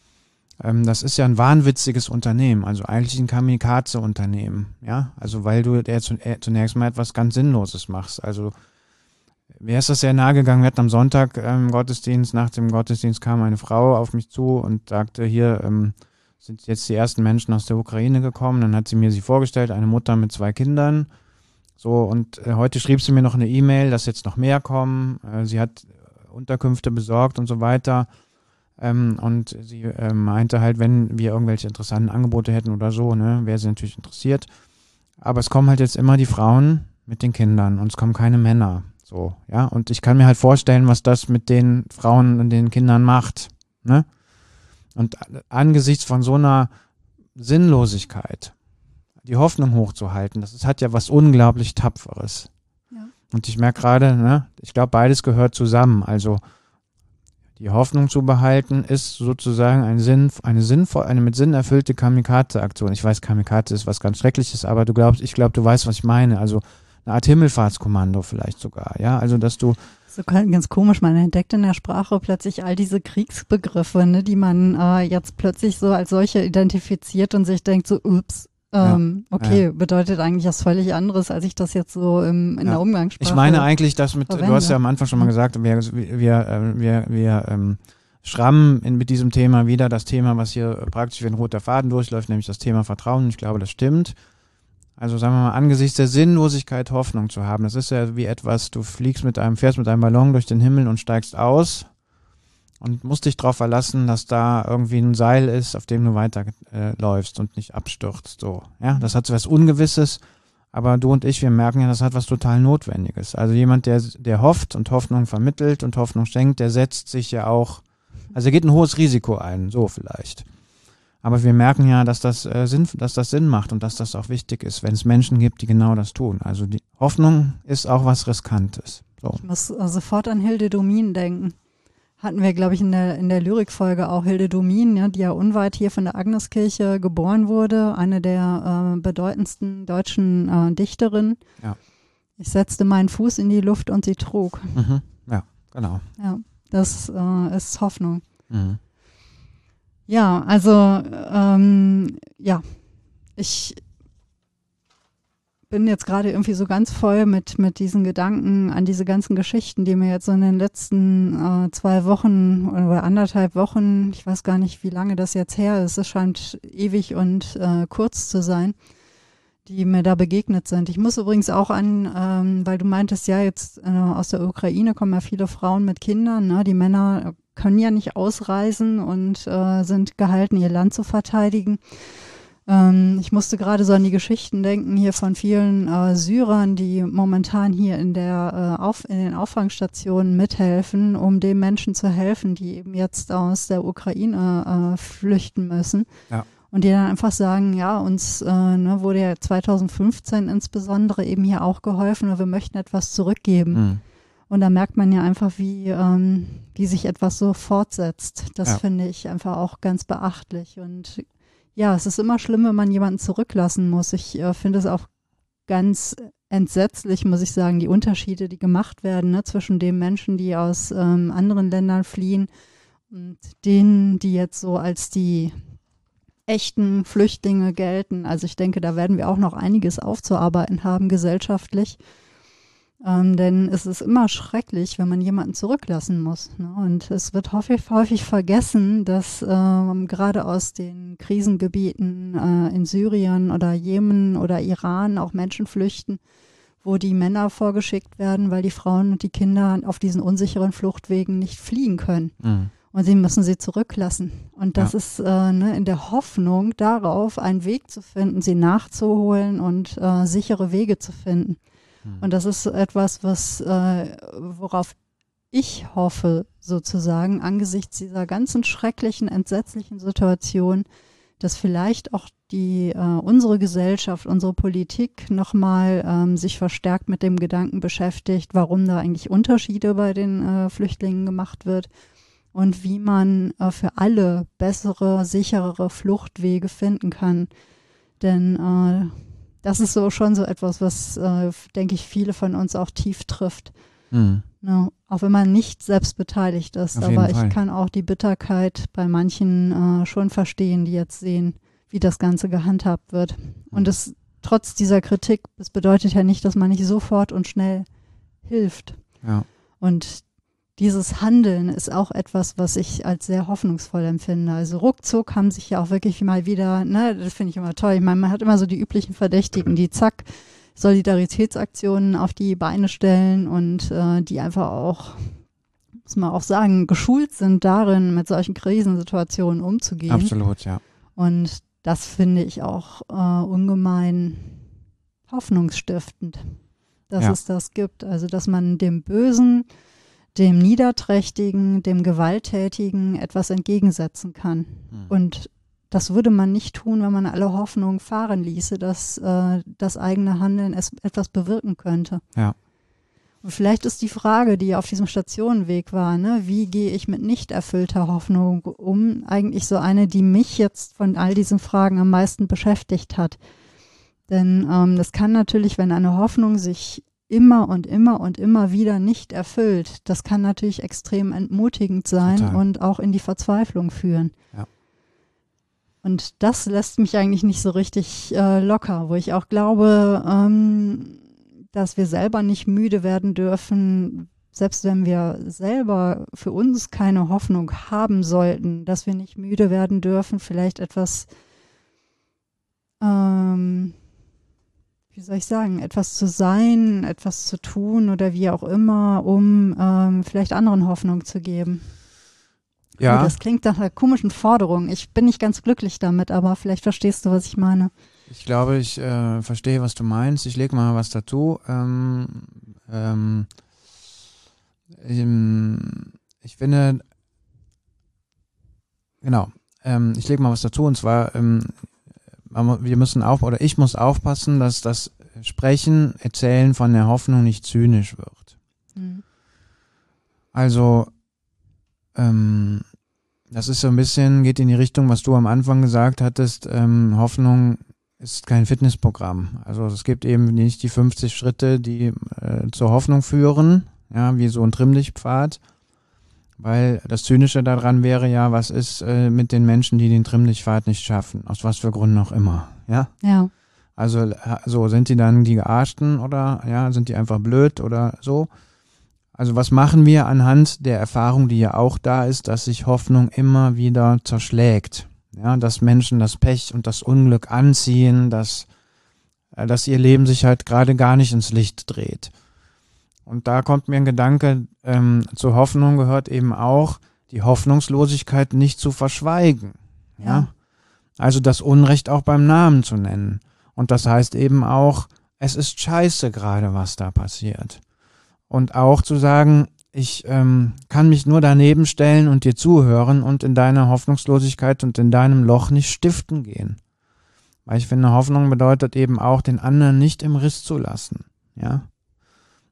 Das ist ja ein wahnwitziges Unternehmen, also eigentlich ein Kamikaze-Unternehmen, ja, also weil du der zunächst mal etwas ganz Sinnloses machst. Also mir ist das sehr nahe gegangen. Wir hatten am Sonntag im ähm, Gottesdienst, nach dem Gottesdienst kam eine Frau auf mich zu und sagte, hier ähm, sind jetzt die ersten Menschen aus der Ukraine gekommen. Dann hat sie mir sie vorgestellt, eine Mutter mit zwei Kindern. So, und äh, heute schrieb sie mir noch eine E-Mail, dass jetzt noch mehr kommen. Äh, sie hat Unterkünfte besorgt und so weiter. Ähm, und sie äh, meinte halt, wenn wir irgendwelche interessanten Angebote hätten oder so, ne, wäre sie natürlich interessiert. Aber es kommen halt jetzt immer die Frauen mit den Kindern und es kommen keine Männer. So, ja. Und ich kann mir halt vorstellen, was das mit den Frauen und den Kindern macht. Ne? Und angesichts von so einer Sinnlosigkeit, die Hoffnung hochzuhalten, das ist, hat ja was unglaublich Tapferes. Ja. Und ich merke gerade, ne, ich glaube, beides gehört zusammen. Also die Hoffnung zu behalten, ist sozusagen ein Sinn, eine sinnvoll, eine mit Sinn erfüllte Kamikaze-Aktion. Ich weiß, Kamikaze ist was ganz Schreckliches, aber du glaubst, ich glaube, du weißt, was ich meine. Also eine Art Himmelfahrtskommando vielleicht sogar, ja. Also dass du so ganz komisch, man entdeckt in der Sprache plötzlich all diese Kriegsbegriffe, ne, die man äh, jetzt plötzlich so als solche identifiziert und sich denkt so, ups. Ähm, ja, okay, ja. Bedeutet eigentlich was völlig anderes, als ich das jetzt so im, in ja. der Umgangssprache Ich meine eigentlich, dass mit, verwende. Du hast ja am Anfang schon mal gesagt, wir, wir, wir, wir ähm, schrammen in, mit diesem Thema wieder das Thema, was hier praktisch wie ein roter Faden durchläuft, nämlich das Thema Vertrauen. Ich glaube, das stimmt. Also sagen wir mal, angesichts der Sinnlosigkeit Hoffnung zu haben, das ist ja wie etwas, du fliegst mit einem, fährst mit einem Ballon durch den Himmel und steigst aus und musst dich darauf verlassen, dass da irgendwie ein Seil ist, auf dem du weiterläufst äh, und nicht abstürzt. So, ja, das hat so was Ungewisses, aber du und ich, wir merken ja, das hat was total Notwendiges. Also jemand, der, der hofft und Hoffnung vermittelt und Hoffnung schenkt, der setzt sich ja auch, also er geht ein hohes Risiko ein, so vielleicht. Aber wir merken ja, dass das, äh, Sinn, dass das Sinn macht und dass das auch wichtig ist, wenn es Menschen gibt, die genau das tun. Also die Hoffnung ist auch was Riskantes. So. Ich muss äh, sofort an Hilde Domin denken. Hatten wir, glaube ich, in der, in der Lyrikfolge auch Hilde Domin, ja, die ja unweit hier von der Agneskirche geboren wurde, eine der äh, bedeutendsten deutschen äh, Dichterinnen. Ja. Ich setzte meinen Fuß in die Luft und sie trug. Mhm. Ja, genau. Ja, das äh, ist Hoffnung. Mhm. Ja, also ähm, ja, ich bin jetzt gerade irgendwie so ganz voll mit mit diesen Gedanken an diese ganzen Geschichten, die mir jetzt so in den letzten äh, zwei Wochen oder anderthalb Wochen, ich weiß gar nicht, wie lange das jetzt her ist, es scheint ewig und äh, kurz zu sein, die mir da begegnet sind. Ich muss übrigens auch an, ähm, weil du meintest, ja, jetzt äh, aus der Ukraine kommen ja viele Frauen mit Kindern, ne? Die Männer können ja nicht ausreisen und äh, sind gehalten, ihr Land zu verteidigen. Ähm, ich musste gerade so an die Geschichten denken hier von vielen äh, Syrern, die momentan hier in der äh, auf, in den Auffangstationen mithelfen, um den Menschen zu helfen, die eben jetzt aus der Ukraine äh, flüchten müssen. Ja. Und die dann einfach sagen, ja, uns äh, ne, wurde ja zwanzig fünfzehn insbesondere eben hier auch geholfen und wir möchten etwas zurückgeben. Mhm. Und da merkt man ja einfach, wie, ähm, wie sich etwas so fortsetzt. Das ja. finde ich einfach auch ganz beachtlich. Und ja, es ist immer schlimm, wenn man jemanden zurücklassen muss. Ich äh, finde es auch ganz entsetzlich, muss ich sagen, die Unterschiede, die gemacht werden, ne, zwischen den Menschen, die aus ähm, anderen Ländern fliehen und denen, die jetzt so als die echten Flüchtlinge gelten. Also ich denke, da werden wir auch noch einiges aufzuarbeiten haben gesellschaftlich. Ähm, denn es ist immer schrecklich, wenn man jemanden zurücklassen muss. Ne? Und es wird häufig, häufig vergessen, dass ähm, gerade aus den Krisengebieten äh, in Syrien oder Jemen oder Iran auch Menschen flüchten, wo die Männer vorgeschickt werden, weil die Frauen und die Kinder auf diesen unsicheren Fluchtwegen nicht fliehen können. Mhm. Und sie müssen sie zurücklassen. Und das ja. ist äh, ne, in der Hoffnung darauf, einen Weg zu finden, sie nachzuholen und äh, sichere Wege zu finden. Und das ist etwas, was, äh, worauf ich hoffe, sozusagen, angesichts dieser ganzen schrecklichen, entsetzlichen Situation, dass vielleicht auch die, äh, unsere Gesellschaft, unsere Politik nochmal ähm, sich verstärkt mit dem Gedanken beschäftigt, warum da eigentlich Unterschiede bei den äh, Flüchtlingen gemacht wird und wie man äh, für alle bessere, sicherere Fluchtwege finden kann. Denn äh, das ist so schon so etwas, was, äh, denke ich, viele von uns auch tief trifft. Mhm. Ne? Auch wenn man nicht selbst beteiligt ist. Auf Aber jeden Fall. Ich kann auch die Bitterkeit bei manchen äh, schon verstehen, die jetzt sehen, wie das Ganze gehandhabt wird. Mhm. Und es trotz dieser Kritik, das bedeutet ja nicht, dass man nicht sofort und schnell hilft. Ja. Und dieses Handeln ist auch etwas, was ich als sehr hoffnungsvoll empfinde. Also ruckzuck haben sich ja auch wirklich mal wieder, ne, das finde ich immer toll. Ich meine, man hat immer so die üblichen Verdächtigen, die zack, Solidaritätsaktionen auf die Beine stellen und äh, die einfach auch, muss man auch sagen, geschult sind darin, mit solchen Krisensituationen umzugehen. Absolut, ja. Und das finde ich auch äh, ungemein hoffnungsstiftend, dass ja. es das gibt. Also, dass man dem Bösen, dem Niederträchtigen, dem Gewalttätigen etwas entgegensetzen kann. Mhm. Und das würde man nicht tun, wenn man alle Hoffnung fahren ließe, dass äh, das eigene Handeln es etwas bewirken könnte. Ja. Und vielleicht ist die Frage, die auf diesem Stationenweg war, ne, wie gehe ich mit nicht erfüllter Hoffnung um, eigentlich so eine, die mich jetzt von all diesen Fragen am meisten beschäftigt hat. Denn ähm, das kann natürlich, wenn eine Hoffnung sich immer und immer und immer wieder nicht erfüllt, das kann natürlich extrem entmutigend sein. Total. Und auch in die Verzweiflung führen. Ja. Und das lässt mich eigentlich nicht so richtig äh, locker, wo ich auch glaube, ähm, dass wir selber nicht müde werden dürfen, selbst wenn wir selber für uns keine Hoffnung haben sollten, dass wir nicht müde werden dürfen, vielleicht etwas ähm, wie soll ich sagen, etwas zu sein, etwas zu tun oder wie auch immer, um ähm, vielleicht anderen Hoffnung zu geben. Ja. Oh, das klingt nach einer komischen Forderung. Ich bin nicht ganz glücklich damit, aber vielleicht verstehst du, was ich meine. Ich glaube, ich äh, verstehe, was du meinst. Ich lege mal was dazu. Ähm, ähm, ich finde, genau, ähm, ich lege mal was dazu und zwar, ähm, wir müssen auf, oder ich muss aufpassen, dass das Sprechen, Erzählen von der Hoffnung nicht zynisch wird. Mhm. Also, ähm, das ist so ein bisschen, geht in die Richtung, was du am Anfang gesagt hattest, ähm, Hoffnung ist kein Fitnessprogramm. Also es gibt eben nicht die fünfzig Schritte, die äh, zur Hoffnung führen, ja, wie so ein Trimmlichtpfad, weil das Zynische daran wäre ja, was ist äh, mit den Menschen, die den Trimmlichtpfad nicht schaffen, aus was für Gründen auch immer, ja? Ja. Also so sind die dann die Gearschten oder ja, sind die einfach blöd oder so? Also was machen wir anhand der Erfahrung, die ja auch da ist, dass sich Hoffnung immer wieder zerschlägt, ja, dass Menschen das Pech und das Unglück anziehen, dass äh, dass ihr Leben sich halt gerade gar nicht ins Licht dreht. Und da kommt mir ein Gedanke, ähm, zur Hoffnung gehört eben auch, die Hoffnungslosigkeit nicht zu verschweigen. Ja? Ja? Also das Unrecht auch beim Namen zu nennen. Und das heißt eben auch, es ist scheiße gerade, was da passiert. Und auch zu sagen, ich ähm, kann mich nur daneben stellen und dir zuhören und in deiner Hoffnungslosigkeit und in deinem Loch nicht stiften gehen. Weil ich finde, Hoffnung bedeutet eben auch, den anderen nicht im Riss zu lassen. Ja.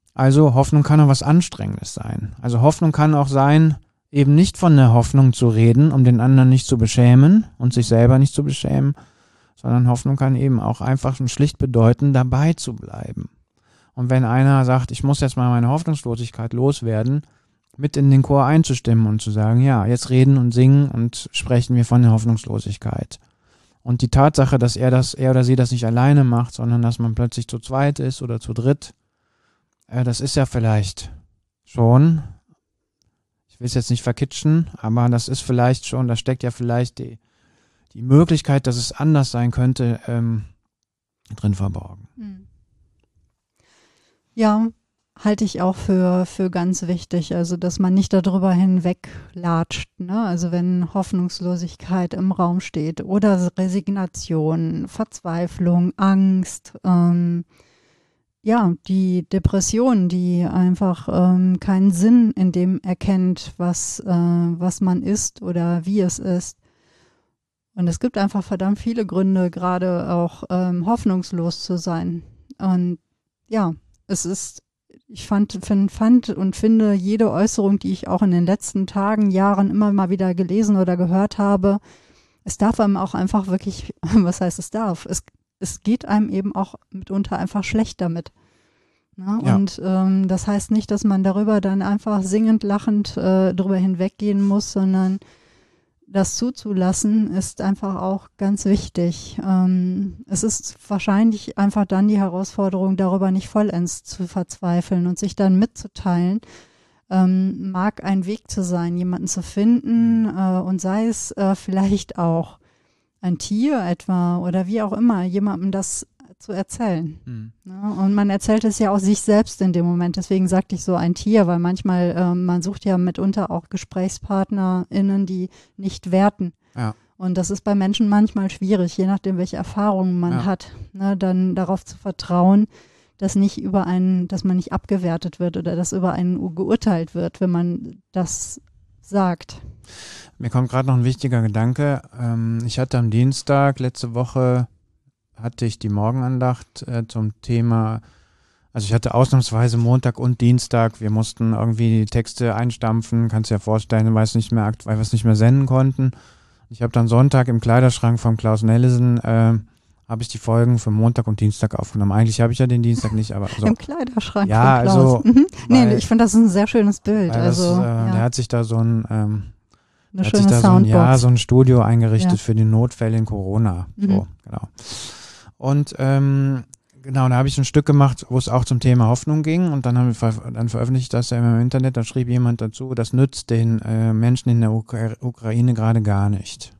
Also Hoffnung kann auch was Anstrengendes sein. Also Hoffnung kann auch sein, eben nicht von der Hoffnung zu reden, um den anderen nicht zu beschämen und sich selber nicht zu beschämen, sondern Hoffnung kann eben auch einfach und schlicht bedeuten, dabei zu bleiben. Und wenn einer sagt, ich muss jetzt mal meine Hoffnungslosigkeit loswerden, mit in den Chor einzustimmen und zu sagen, ja, jetzt reden und singen und sprechen wir von der Hoffnungslosigkeit. Und die Tatsache, dass er das, er oder sie das nicht alleine macht, sondern dass man plötzlich zu zweit ist oder zu dritt, äh, das ist ja vielleicht schon, ich will es jetzt nicht verkitschen, aber das ist vielleicht schon, da steckt ja vielleicht die, die Möglichkeit, dass es anders sein könnte, ähm, drin verborgen. Ja, halte ich auch für, für ganz wichtig, also dass man nicht darüber hinweglatscht, ne? Also wenn Hoffnungslosigkeit im Raum steht oder Resignation, Verzweiflung, Angst, ähm, ja, die Depression, die einfach ähm, keinen Sinn in dem erkennt, was, äh, was man ist oder wie es ist. Und es gibt einfach verdammt viele Gründe, gerade auch ähm, hoffnungslos zu sein. Und ja, es ist Ich fand, find, fand und finde jede Äußerung, die ich auch in den letzten Tagen, Jahren immer mal wieder gelesen oder gehört habe, es darf einem auch einfach wirklich, was heißt es darf? Es, es geht einem eben auch mitunter einfach schlecht damit. Ne? Ja. Und ähm, das heißt nicht, dass man darüber dann einfach singend, lachend äh, drüber hinweggehen muss, sondern das zuzulassen ist einfach auch ganz wichtig. Ähm, es ist wahrscheinlich einfach dann die Herausforderung, darüber nicht vollends zu verzweifeln und sich dann mitzuteilen, ähm, mag ein Weg zu sein, jemanden zu finden äh, und sei es äh, vielleicht auch ein Tier etwa oder wie auch immer, jemandem das zu erzählen. Mhm. Ja, und man erzählt es ja auch sich selbst in dem Moment. Deswegen sagte ich so ein Tier, weil manchmal, ähm, man sucht ja mitunter auch GesprächspartnerInnen, die nicht werten. Ja. Und das ist bei Menschen manchmal schwierig, je nachdem, welche Erfahrungen man Ja. hat, ne, dann darauf zu vertrauen, dass nicht über einen, dass man nicht abgewertet wird oder dass über einen geurteilt wird, wenn man das sagt. Mir kommt gerade noch ein wichtiger Gedanke. Ähm, ich hatte am Dienstag letzte Woche hatte ich die Morgenandacht äh, zum Thema, also ich hatte ausnahmsweise Montag und Dienstag, wir mussten irgendwie die Texte einstampfen, kannst dir ja vorstellen, weil, es nicht mehr, weil wir es nicht mehr senden konnten. Ich habe dann Sonntag im Kleiderschrank von Klaus Nellesen, äh, habe ich die Folgen für Montag und Dienstag aufgenommen. Eigentlich habe ich ja den Dienstag nicht, aber so. Im Kleiderschrank ja, von Klaus. also, Mhm. Nee, weil, ich finde, das ist ein sehr schönes Bild. weil Also, das, äh, ja, der hat sich da so ein, ähm, eine hat sich schöne da so ein, Soundbox. ja, so ein Studio eingerichtet Ja. für die Notfälle in Corona. Mhm. So, genau. Und ähm, genau, da habe ich ein Stück gemacht, wo es auch zum Thema Hoffnung ging und dann haben wir ver- dann veröffentlicht das ja im Internet, da schrieb jemand dazu, das nützt den äh, Menschen in der Ukra- Ukraine gerade gar nicht.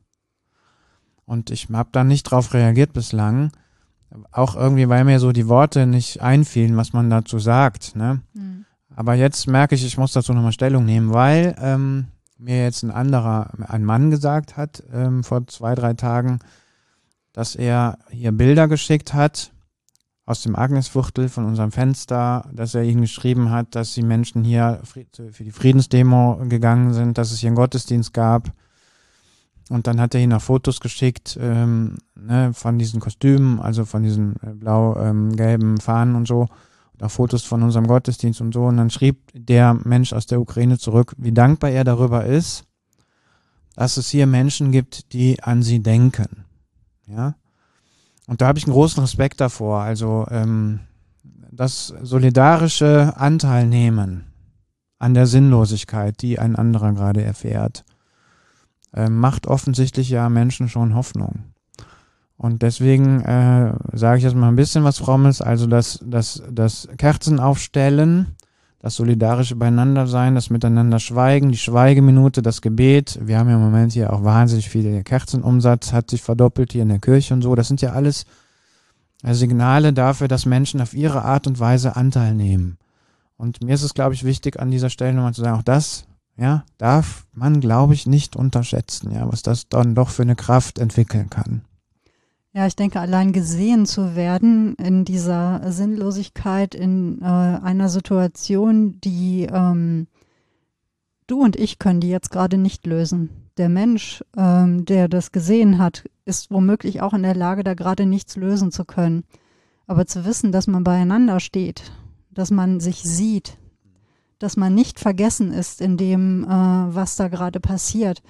Und ich habe da nicht drauf reagiert bislang, auch irgendwie, weil mir so die Worte nicht einfielen, was man dazu sagt, ne? Mhm. Aber jetzt merke ich, ich muss dazu nochmal Stellung nehmen, weil ähm, mir jetzt ein anderer, ein Mann gesagt hat, ähm, vor zwei, drei Tagen, dass er hier Bilder geschickt hat aus dem Agnesviertel von unserem Fenster, dass er ihnen geschrieben hat, dass die Menschen hier für die Friedensdemo gegangen sind, dass es hier einen Gottesdienst gab. Und dann hat er ihnen noch Fotos geschickt ähm, ne, von diesen Kostümen, also von diesen blau-gelben Fahnen und so. Und auch Fotos von unserem Gottesdienst und so. Und dann schrieb der Mensch aus der Ukraine zurück, wie dankbar er darüber ist, dass es hier Menschen gibt, die an sie denken. Ja, und da habe ich einen großen Respekt davor. Also ähm, das solidarische Anteil nehmen an der Sinnlosigkeit, die ein anderer gerade erfährt, äh, macht offensichtlich ja Menschen schon Hoffnung. Und deswegen äh, sage ich jetzt mal ein bisschen was Frommes, also das, das, das Kerzen aufstellen, das solidarische Beieinandersein, das Miteinander schweigen, die Schweigeminute, das Gebet. Wir haben ja im Moment hier auch wahnsinnig viele Kerzenumsatz, hat sich verdoppelt hier in der Kirche und so. Das sind ja alles Signale dafür, dass Menschen auf ihre Art und Weise Anteil nehmen. Und mir ist es, glaube ich, wichtig, an dieser Stelle nochmal zu sagen, auch das, ja, darf man, glaube ich, nicht unterschätzen, ja, was das dann doch für eine Kraft entwickeln kann. Ja, ich denke, allein gesehen zu werden in dieser Sinnlosigkeit, in äh, einer Situation, die ähm, du und ich können die jetzt gerade nicht lösen. Der Mensch, ähm, der das gesehen hat, ist womöglich auch in der Lage, da gerade nichts lösen zu können. Aber zu wissen, dass man beieinander steht, dass man sich sieht, dass man nicht vergessen ist in dem, äh, was da gerade passiert.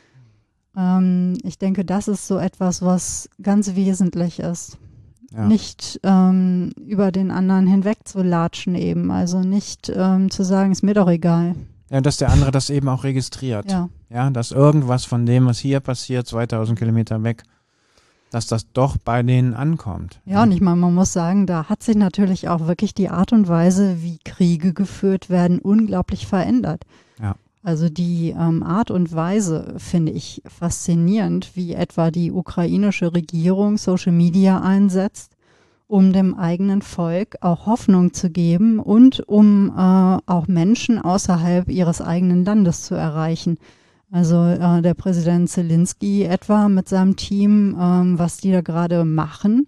Ähm, ich denke, das ist so etwas, was ganz wesentlich ist. Ja. Nicht ähm, über den anderen hinweg zu latschen eben, also nicht ähm, zu sagen, ist mir doch egal. Ja, dass der andere das eben auch registriert. Ja. Ja, dass irgendwas von dem, was hier passiert, zweitausend Kilometer weg, dass das doch bei denen ankommt. Ja, und ich meine, man muss sagen, da hat sich natürlich auch wirklich die Art und Weise, wie Kriege geführt werden, unglaublich verändert. Ja. Also die ähm, Art und Weise finde ich faszinierend, wie etwa die ukrainische Regierung Social Media einsetzt, um dem eigenen Volk auch Hoffnung zu geben und um äh, auch Menschen außerhalb ihres eigenen Landes zu erreichen. Also äh, der Präsident Zelensky etwa mit seinem Team, ähm, was die da gerade machen,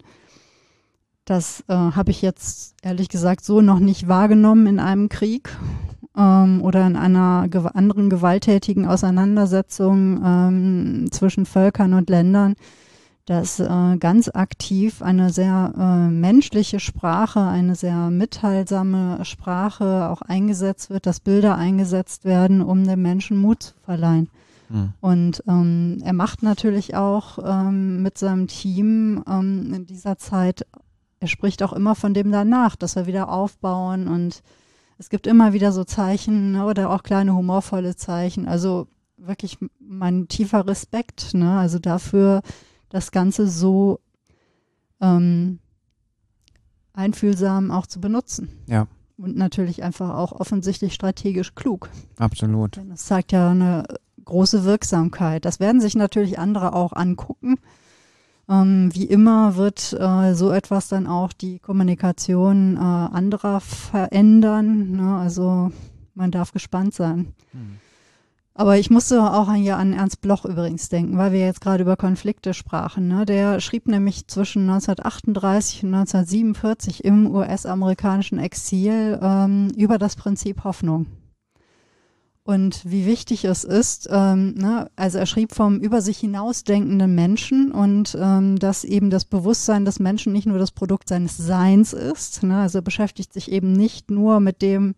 das äh, habe ich jetzt ehrlich gesagt so noch nicht wahrgenommen in einem Krieg ähm, oder in einer gew- anderen gewalttätigen Auseinandersetzung ähm, zwischen Völkern und Ländern, dass äh, ganz aktiv eine sehr äh, menschliche Sprache, eine sehr mitteilsame Sprache auch eingesetzt wird, dass Bilder eingesetzt werden, um den Menschen Mut zu verleihen. Mhm. Und ähm, er macht natürlich auch ähm, mit seinem Team ähm, in dieser Zeit, er spricht auch immer von dem danach, dass wir wieder aufbauen, und es gibt immer wieder so Zeichen, ne, oder auch kleine humorvolle Zeichen. Also wirklich mein tiefer Respekt, ne, also dafür, das Ganze so ähm, einfühlsam auch zu benutzen. Ja. Und natürlich einfach auch offensichtlich strategisch klug. Absolut. Denn das zeigt ja eine große Wirksamkeit. Das werden sich natürlich andere auch angucken. Ähm, wie immer wird äh, so etwas dann auch die Kommunikation äh, anderer verändern. Ne? Also man darf gespannt sein. Hm. Aber ich musste auch hier an Ernst Bloch übrigens denken, weil wir jetzt gerade über Konflikte sprachen. Ne? Der schrieb nämlich zwischen neunzehnhundertachtunddreißig und neunzehnhundertsiebenundvierzig im U S-amerikanischen Exil ähm, über das Prinzip Hoffnung. Und wie wichtig es ist, ähm, ne? Also er schrieb vom über sich hinausdenkenden Menschen und ähm, dass eben das Bewusstsein des Menschen nicht nur das Produkt seines Seins ist. Ne? Also er beschäftigt sich eben nicht nur mit dem,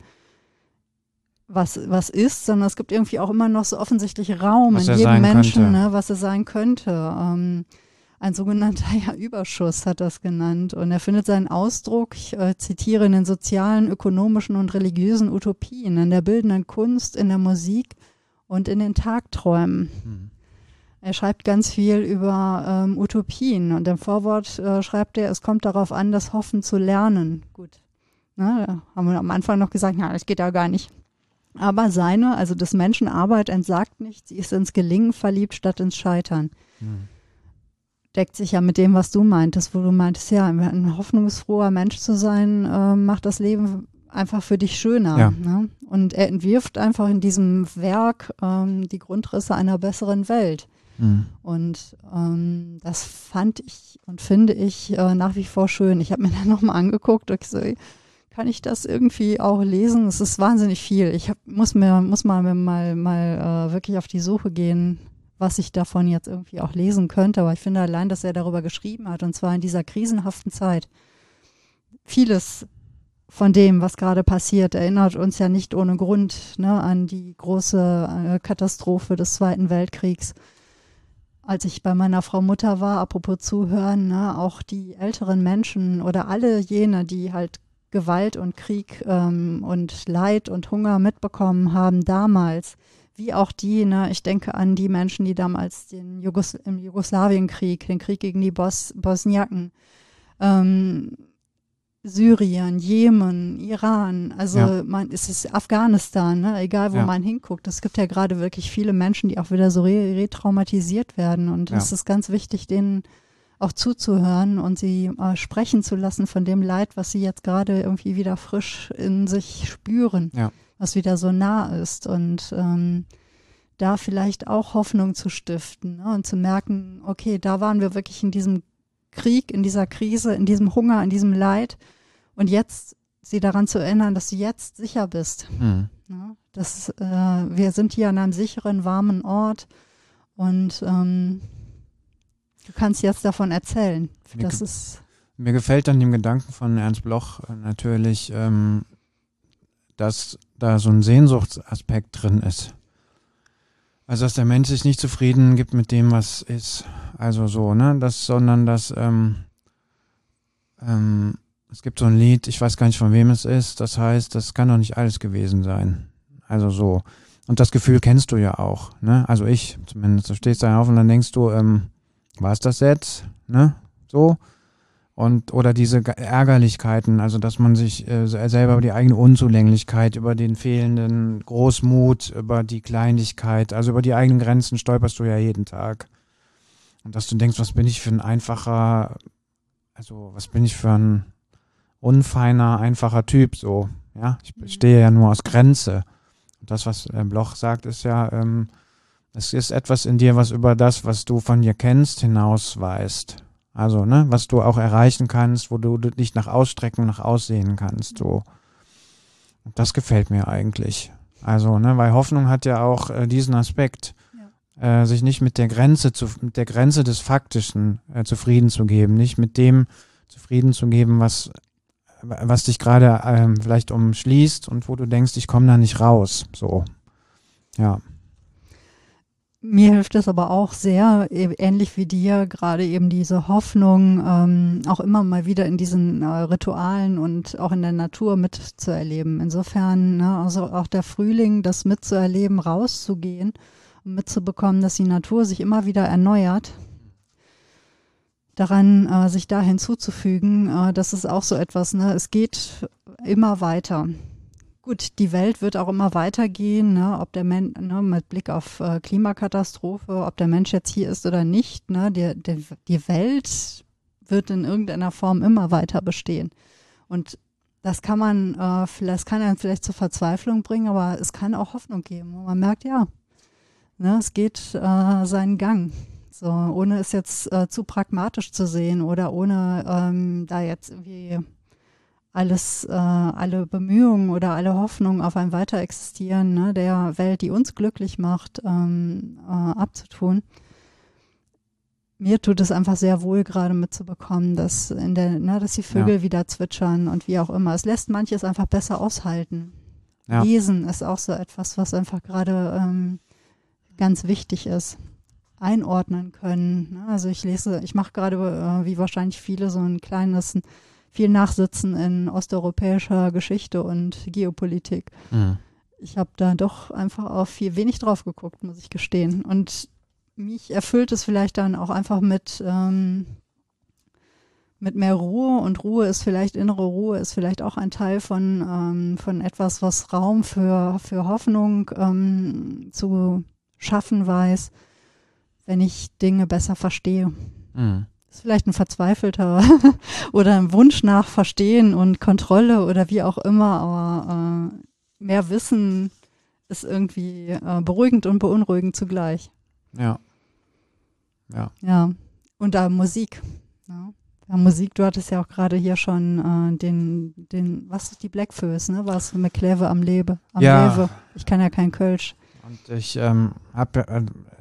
was was ist, sondern es gibt irgendwie auch immer noch so offensichtlich Raum was in jedem Menschen, ne, was er sein könnte. Ähm, ein sogenannter ja, Überschuss hat das genannt. Und er findet seinen Ausdruck, ich äh, zitiere, in den sozialen, ökonomischen und religiösen Utopien, in der bildenden Kunst, in der Musik und in den Tagträumen. Hm. Er schreibt ganz viel über ähm, Utopien, und im Vorwort äh, schreibt er, es kommt darauf an, das Hoffen zu lernen. Gut, ne, da haben wir am Anfang noch gesagt, na, das geht ja gar nicht. Aber seine, also des Menschen Arbeit entsagt nicht, sie ist ins Gelingen verliebt statt ins Scheitern. Hm. Deckt sich ja mit dem, was du meintest, wo du meintest, ja, ein hoffnungsfroher Mensch zu sein, äh, macht das Leben einfach für dich schöner. Ja. Ne? Und er entwirft einfach in diesem Werk ähm, die Grundrisse einer besseren Welt. Hm. Und ähm, das fand ich und finde ich äh, nach wie vor schön. Ich habe mir dann nochmal angeguckt und ich so, kann ich das irgendwie auch lesen? Es ist wahnsinnig viel. Ich hab, muss mir muss mal mal mal äh, wirklich auf die Suche gehen, was ich davon jetzt irgendwie auch lesen könnte. Aber ich finde allein, dass er darüber geschrieben hat, und zwar in dieser krisenhaften Zeit. Vieles von dem, was gerade passiert, erinnert uns ja nicht ohne Grund, ne, an die große äh, Katastrophe des Zweiten Weltkriegs. Als ich bei meiner Frau Mutter war, apropos Zuhören, ne, auch die älteren Menschen oder alle jene, die halt Gewalt und Krieg ähm, und Leid und Hunger mitbekommen haben damals, wie auch die, ne, ich denke an die Menschen, die damals den Jugos- im Jugoslawienkrieg, den Krieg gegen die Bos- Bosniaken, ähm, Syrien, Jemen, Iran, also ja. man, es ist Afghanistan, ne, egal wo ja. man hinguckt. Es gibt ja gerade wirklich viele Menschen, die auch wieder so re- retraumatisiert werden, und ja. es ist ganz wichtig, denen auch zuzuhören und sie äh, sprechen zu lassen von dem Leid, was sie jetzt gerade irgendwie wieder frisch in sich spüren, ja. was wieder so nah ist, und ähm, da vielleicht auch Hoffnung zu stiften, ne? Und zu merken, okay, da waren wir wirklich in diesem Krieg, in dieser Krise, in diesem Hunger, in diesem Leid, und jetzt sie daran zu erinnern, dass du jetzt sicher bist. Mhm. Ne? Dass, äh, wir sind hier an einem sicheren, warmen Ort, und ähm, du kannst jetzt davon erzählen. Das ist Mir gefällt an dem Gedanken von Ernst Bloch äh, natürlich, ähm, dass da so ein Sehnsuchtsaspekt drin ist. Also dass der Mensch sich nicht zufrieden gibt mit dem, was ist. Also so, ne? Das, sondern dass ähm, ähm, es gibt so ein Lied, ich weiß gar nicht, von wem es ist, das heißt, das kann doch nicht alles gewesen sein. Also so. Und das Gefühl kennst du ja auch, ne? Also ich zumindest. Du stehst da auf und dann denkst du, ähm, war es das jetzt? Ne? So. Und, oder diese Ärgerlichkeiten, also dass man sich äh, selber über die eigene Unzulänglichkeit, über den fehlenden Großmut, über die Kleinlichkeit, also über die eigenen Grenzen stolperst du ja jeden Tag. Und dass du denkst, was bin ich für ein einfacher, also was bin ich für ein unfeiner, einfacher Typ, so. Ja, ich bestehe ja nur aus Grenze. Und das, was äh, Bloch sagt, ist ja, ähm, es ist etwas in dir, was über das, was du von dir kennst, hinausweist. Also, ne, was du auch erreichen kannst, wo du dich nach Ausstrecken, nach Aussehen kannst, so. Und das gefällt mir eigentlich. Also, ne, weil Hoffnung hat ja auch äh, diesen Aspekt, ja. äh, sich nicht mit der Grenze zu, mit der Grenze des Faktischen äh, zufrieden zu geben, nicht mit dem zufrieden zu geben, was, was dich gerade ähm, vielleicht umschließt und wo du denkst, ich komme da nicht raus, so. Ja. Mir hilft es aber auch sehr, ähnlich wie dir, gerade eben diese Hoffnung, ähm, auch immer mal wieder in diesen äh, Ritualen und auch in der Natur mitzuerleben. Insofern, ne, also auch der Frühling, das mitzuerleben, rauszugehen und mitzubekommen, dass die Natur sich immer wieder erneuert. Daran äh, sich da hinzuzufügen, äh, das ist auch so etwas, ne, es geht immer weiter. Gut, die Welt wird auch immer weitergehen, ne, ob der Mensch, ne, mit Blick auf äh, Klimakatastrophe, ob der Mensch jetzt hier ist oder nicht, ne, die, die, die Welt wird in irgendeiner Form immer weiter bestehen. Und das kann man, äh, das kann einen vielleicht zur Verzweiflung bringen, aber es kann auch Hoffnung geben. Und man merkt, ja, ne, es geht äh, seinen Gang. So, ohne es jetzt äh, zu pragmatisch zu sehen oder ohne ähm, da jetzt irgendwie alles, äh, alle Bemühungen oder alle Hoffnungen auf ein Weiterexistieren, ne, der Welt, die uns glücklich macht, ähm, äh, abzutun. Mir tut es einfach sehr wohl, gerade mitzubekommen, dass in der, ne, dass die Vögel ja. wieder zwitschern und wie auch immer. Es lässt manches einfach besser aushalten. Ja. Lesen ist auch so etwas, was einfach gerade ähm, ganz wichtig ist. Einordnen können. Ne? Also ich lese, ich mache gerade, äh, wie wahrscheinlich viele, so ein kleines viel Nachsitzen in osteuropäischer Geschichte und Geopolitik. Mhm. Ich habe da doch einfach auf viel wenig drauf geguckt, muss ich gestehen. Und mich erfüllt es vielleicht dann auch einfach mit, ähm, mit mehr Ruhe. Und Ruhe ist vielleicht, innere Ruhe ist vielleicht auch ein Teil von, ähm, von etwas, was Raum für, für Hoffnung ähm, zu schaffen weiß, wenn ich Dinge besser verstehe. Mhm. Ist vielleicht ein verzweifelter oder ein Wunsch nach Verstehen und Kontrolle oder wie auch immer, aber äh, mehr Wissen ist irgendwie äh, beruhigend und beunruhigend zugleich. Ja. Ja. Ja. Und da Musik. Ja. Ja, Musik, du hattest ja auch gerade hier schon äh, den, den, was ist die Blackfoes, ne? Was mit Kleve am Lebe, am ja. Leve. Ich kann ja kein Kölsch. Und ich ähm, habe äh,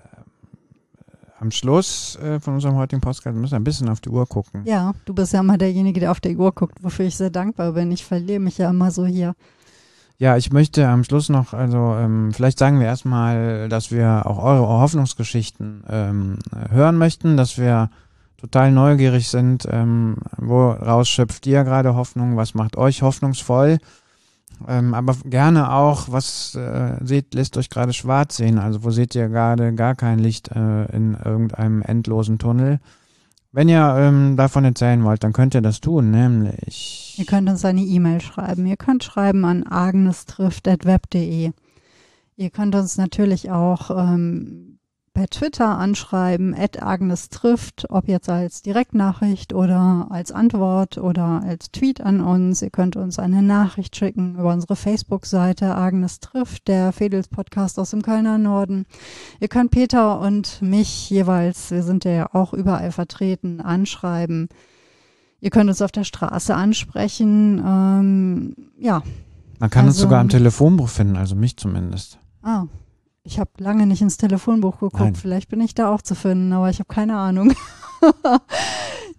am Schluss äh, von unserem heutigen Podcast müssen wir ein bisschen auf die Uhr gucken. Ja, du bist ja immer derjenige, der auf die Uhr guckt, wofür ich sehr dankbar bin. Ich verliere mich ja immer so hier. Ja, ich möchte am Schluss noch, also ähm, vielleicht sagen wir erstmal, dass wir auch eure Hoffnungsgeschichten ähm, hören möchten, dass wir total neugierig sind, ähm, woraus schöpft ihr gerade Hoffnung, was macht euch hoffnungsvoll? Ähm, aber gerne auch, was äh, seht, lässt euch gerade schwarz sehen, also wo seht ihr gerade gar kein Licht äh, in irgendeinem endlosen Tunnel. Wenn ihr ähm, davon erzählen wollt, dann könnt ihr das tun, nämlich... Ihr könnt uns eine E-Mail schreiben. Ihr könnt schreiben an agnestrifft at web punkt de. Ihr könnt uns natürlich auch ähm, per Twitter anschreiben, at agnestrifft, ob jetzt als Direktnachricht oder als Antwort oder als Tweet an uns. Ihr könnt uns eine Nachricht schicken über unsere Facebook-Seite Agnes trifft, der Fedels-Podcast aus dem Kölner Norden. Ihr könnt Peter und mich jeweils, wir sind ja auch überall vertreten, anschreiben. Ihr könnt uns auf der Straße ansprechen. Ähm, ja. Man kann also, uns sogar am Telefonbuch finden, also mich zumindest. Ah, ich habe lange nicht ins Telefonbuch geguckt. Nein. Vielleicht bin ich da auch zu finden, aber ich habe keine Ahnung.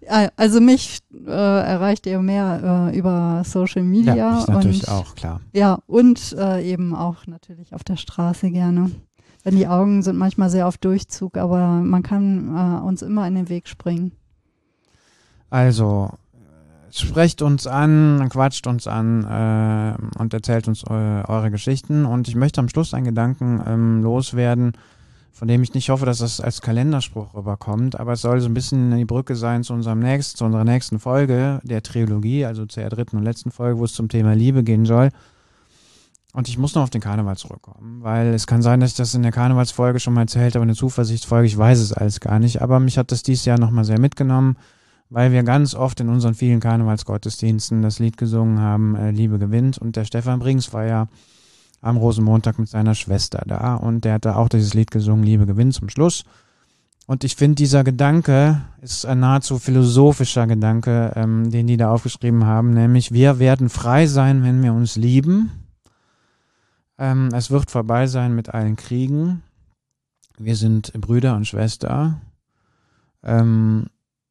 Also mich äh, erreicht ihr mehr äh, über Social Media. Ja, mich natürlich und, auch, klar. Ja, und äh, eben auch natürlich auf der Straße gerne. Denn die Augen sind manchmal sehr auf Durchzug, aber man kann äh, uns immer in den Weg springen. Also, sprecht uns an, quatscht uns an äh, und erzählt uns eu- eure Geschichten. Und ich möchte am Schluss einen Gedanken ähm, loswerden, von dem ich nicht hoffe, dass das als Kalenderspruch rüberkommt, aber es soll so ein bisschen die Brücke sein zu unserem nächsten, zu unserer nächsten Folge der Trilogie, also zu der dritten und letzten Folge, wo es zum Thema Liebe gehen soll. Und ich muss noch auf den Karneval zurückkommen, weil es kann sein, dass ich das in der Karnevalsfolge schon mal erzählt habe, eine Zuversichtsfolge, ich weiß es alles gar nicht, aber mich hat das dieses Jahr nochmal sehr mitgenommen, weil wir ganz oft in unseren vielen Karnevalsgottesdiensten das Lied gesungen haben, äh, Liebe gewinnt, und der Stefan Brings war ja am Rosenmontag mit seiner Schwester da und der hat da auch dieses Lied gesungen, Liebe gewinnt zum Schluss. Und ich finde, dieser Gedanke ist ein nahezu philosophischer Gedanke, ähm, den die da aufgeschrieben haben, nämlich wir werden frei sein, wenn wir uns lieben. Ähm, es wird vorbei sein mit allen Kriegen. Wir sind Brüder und Schwester. Ähm,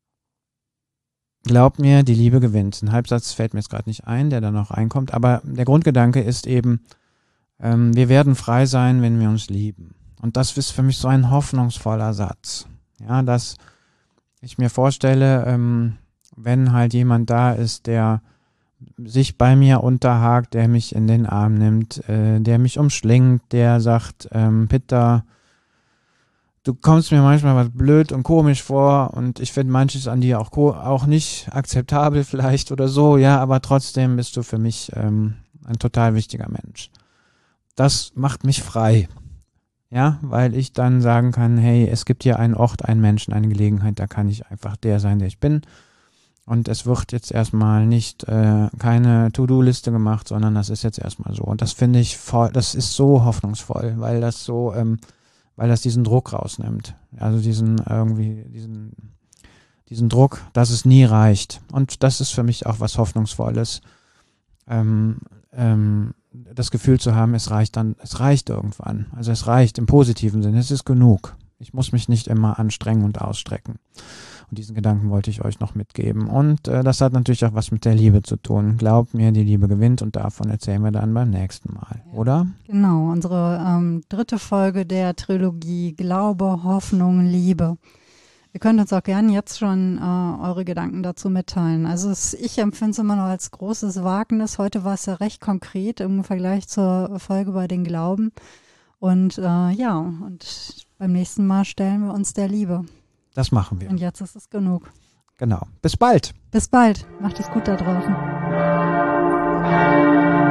glaub mir, die Liebe gewinnt. Ein Halbsatz fällt mir jetzt gerade nicht ein, der da noch reinkommt, aber der Grundgedanke ist eben, Ähm, wir werden frei sein, wenn wir uns lieben. Und das ist für mich so ein hoffnungsvoller Satz. Ja, dass ich mir vorstelle, ähm, wenn halt jemand da ist, der sich bei mir unterhakt, der mich in den Arm nimmt, äh, der mich umschlingt, der sagt, ähm, Peter, du kommst mir manchmal was blöd und komisch vor und ich finde manches an dir auch, auch nicht akzeptabel vielleicht oder so, ja, aber trotzdem bist du für mich ähm, ein total wichtiger Mensch. Das macht mich frei, ja, weil ich dann sagen kann, hey, es gibt hier einen Ort, einen Menschen, eine Gelegenheit, da kann ich einfach der sein, der ich bin. Und es wird jetzt erstmal nicht äh, keine To-Do-Liste gemacht, sondern das ist jetzt erstmal so. Und das finde ich voll, das ist so hoffnungsvoll, weil das so, ähm, weil das diesen Druck rausnimmt. Also diesen irgendwie, diesen, diesen Druck, dass es nie reicht. Und das ist für mich auch was Hoffnungsvolles. Ähm, ähm, das Gefühl zu haben, es reicht dann, es reicht irgendwann. Also es reicht im positiven Sinne, es ist genug. Ich muss mich nicht immer anstrengen und ausstrecken. Und diesen Gedanken wollte ich euch noch mitgeben. Und äh, das hat natürlich auch was mit der Liebe zu tun. Glaubt mir, die Liebe gewinnt, und davon erzählen wir dann beim nächsten Mal, ja, oder? Genau, unsere ähm, dritte Folge der Trilogie Glaube, Hoffnung, Liebe. Ihr könnt uns auch gerne jetzt schon äh, eure Gedanken dazu mitteilen. Also es, ich empfinde es immer noch als großes Wagnis. Heute war es ja recht konkret im Vergleich zur Folge bei den Glauben. Und äh, ja, und beim nächsten Mal stellen wir uns der Liebe. Das machen wir. Und jetzt ist es genug. Genau. Bis bald. Bis bald. Macht es gut da draußen.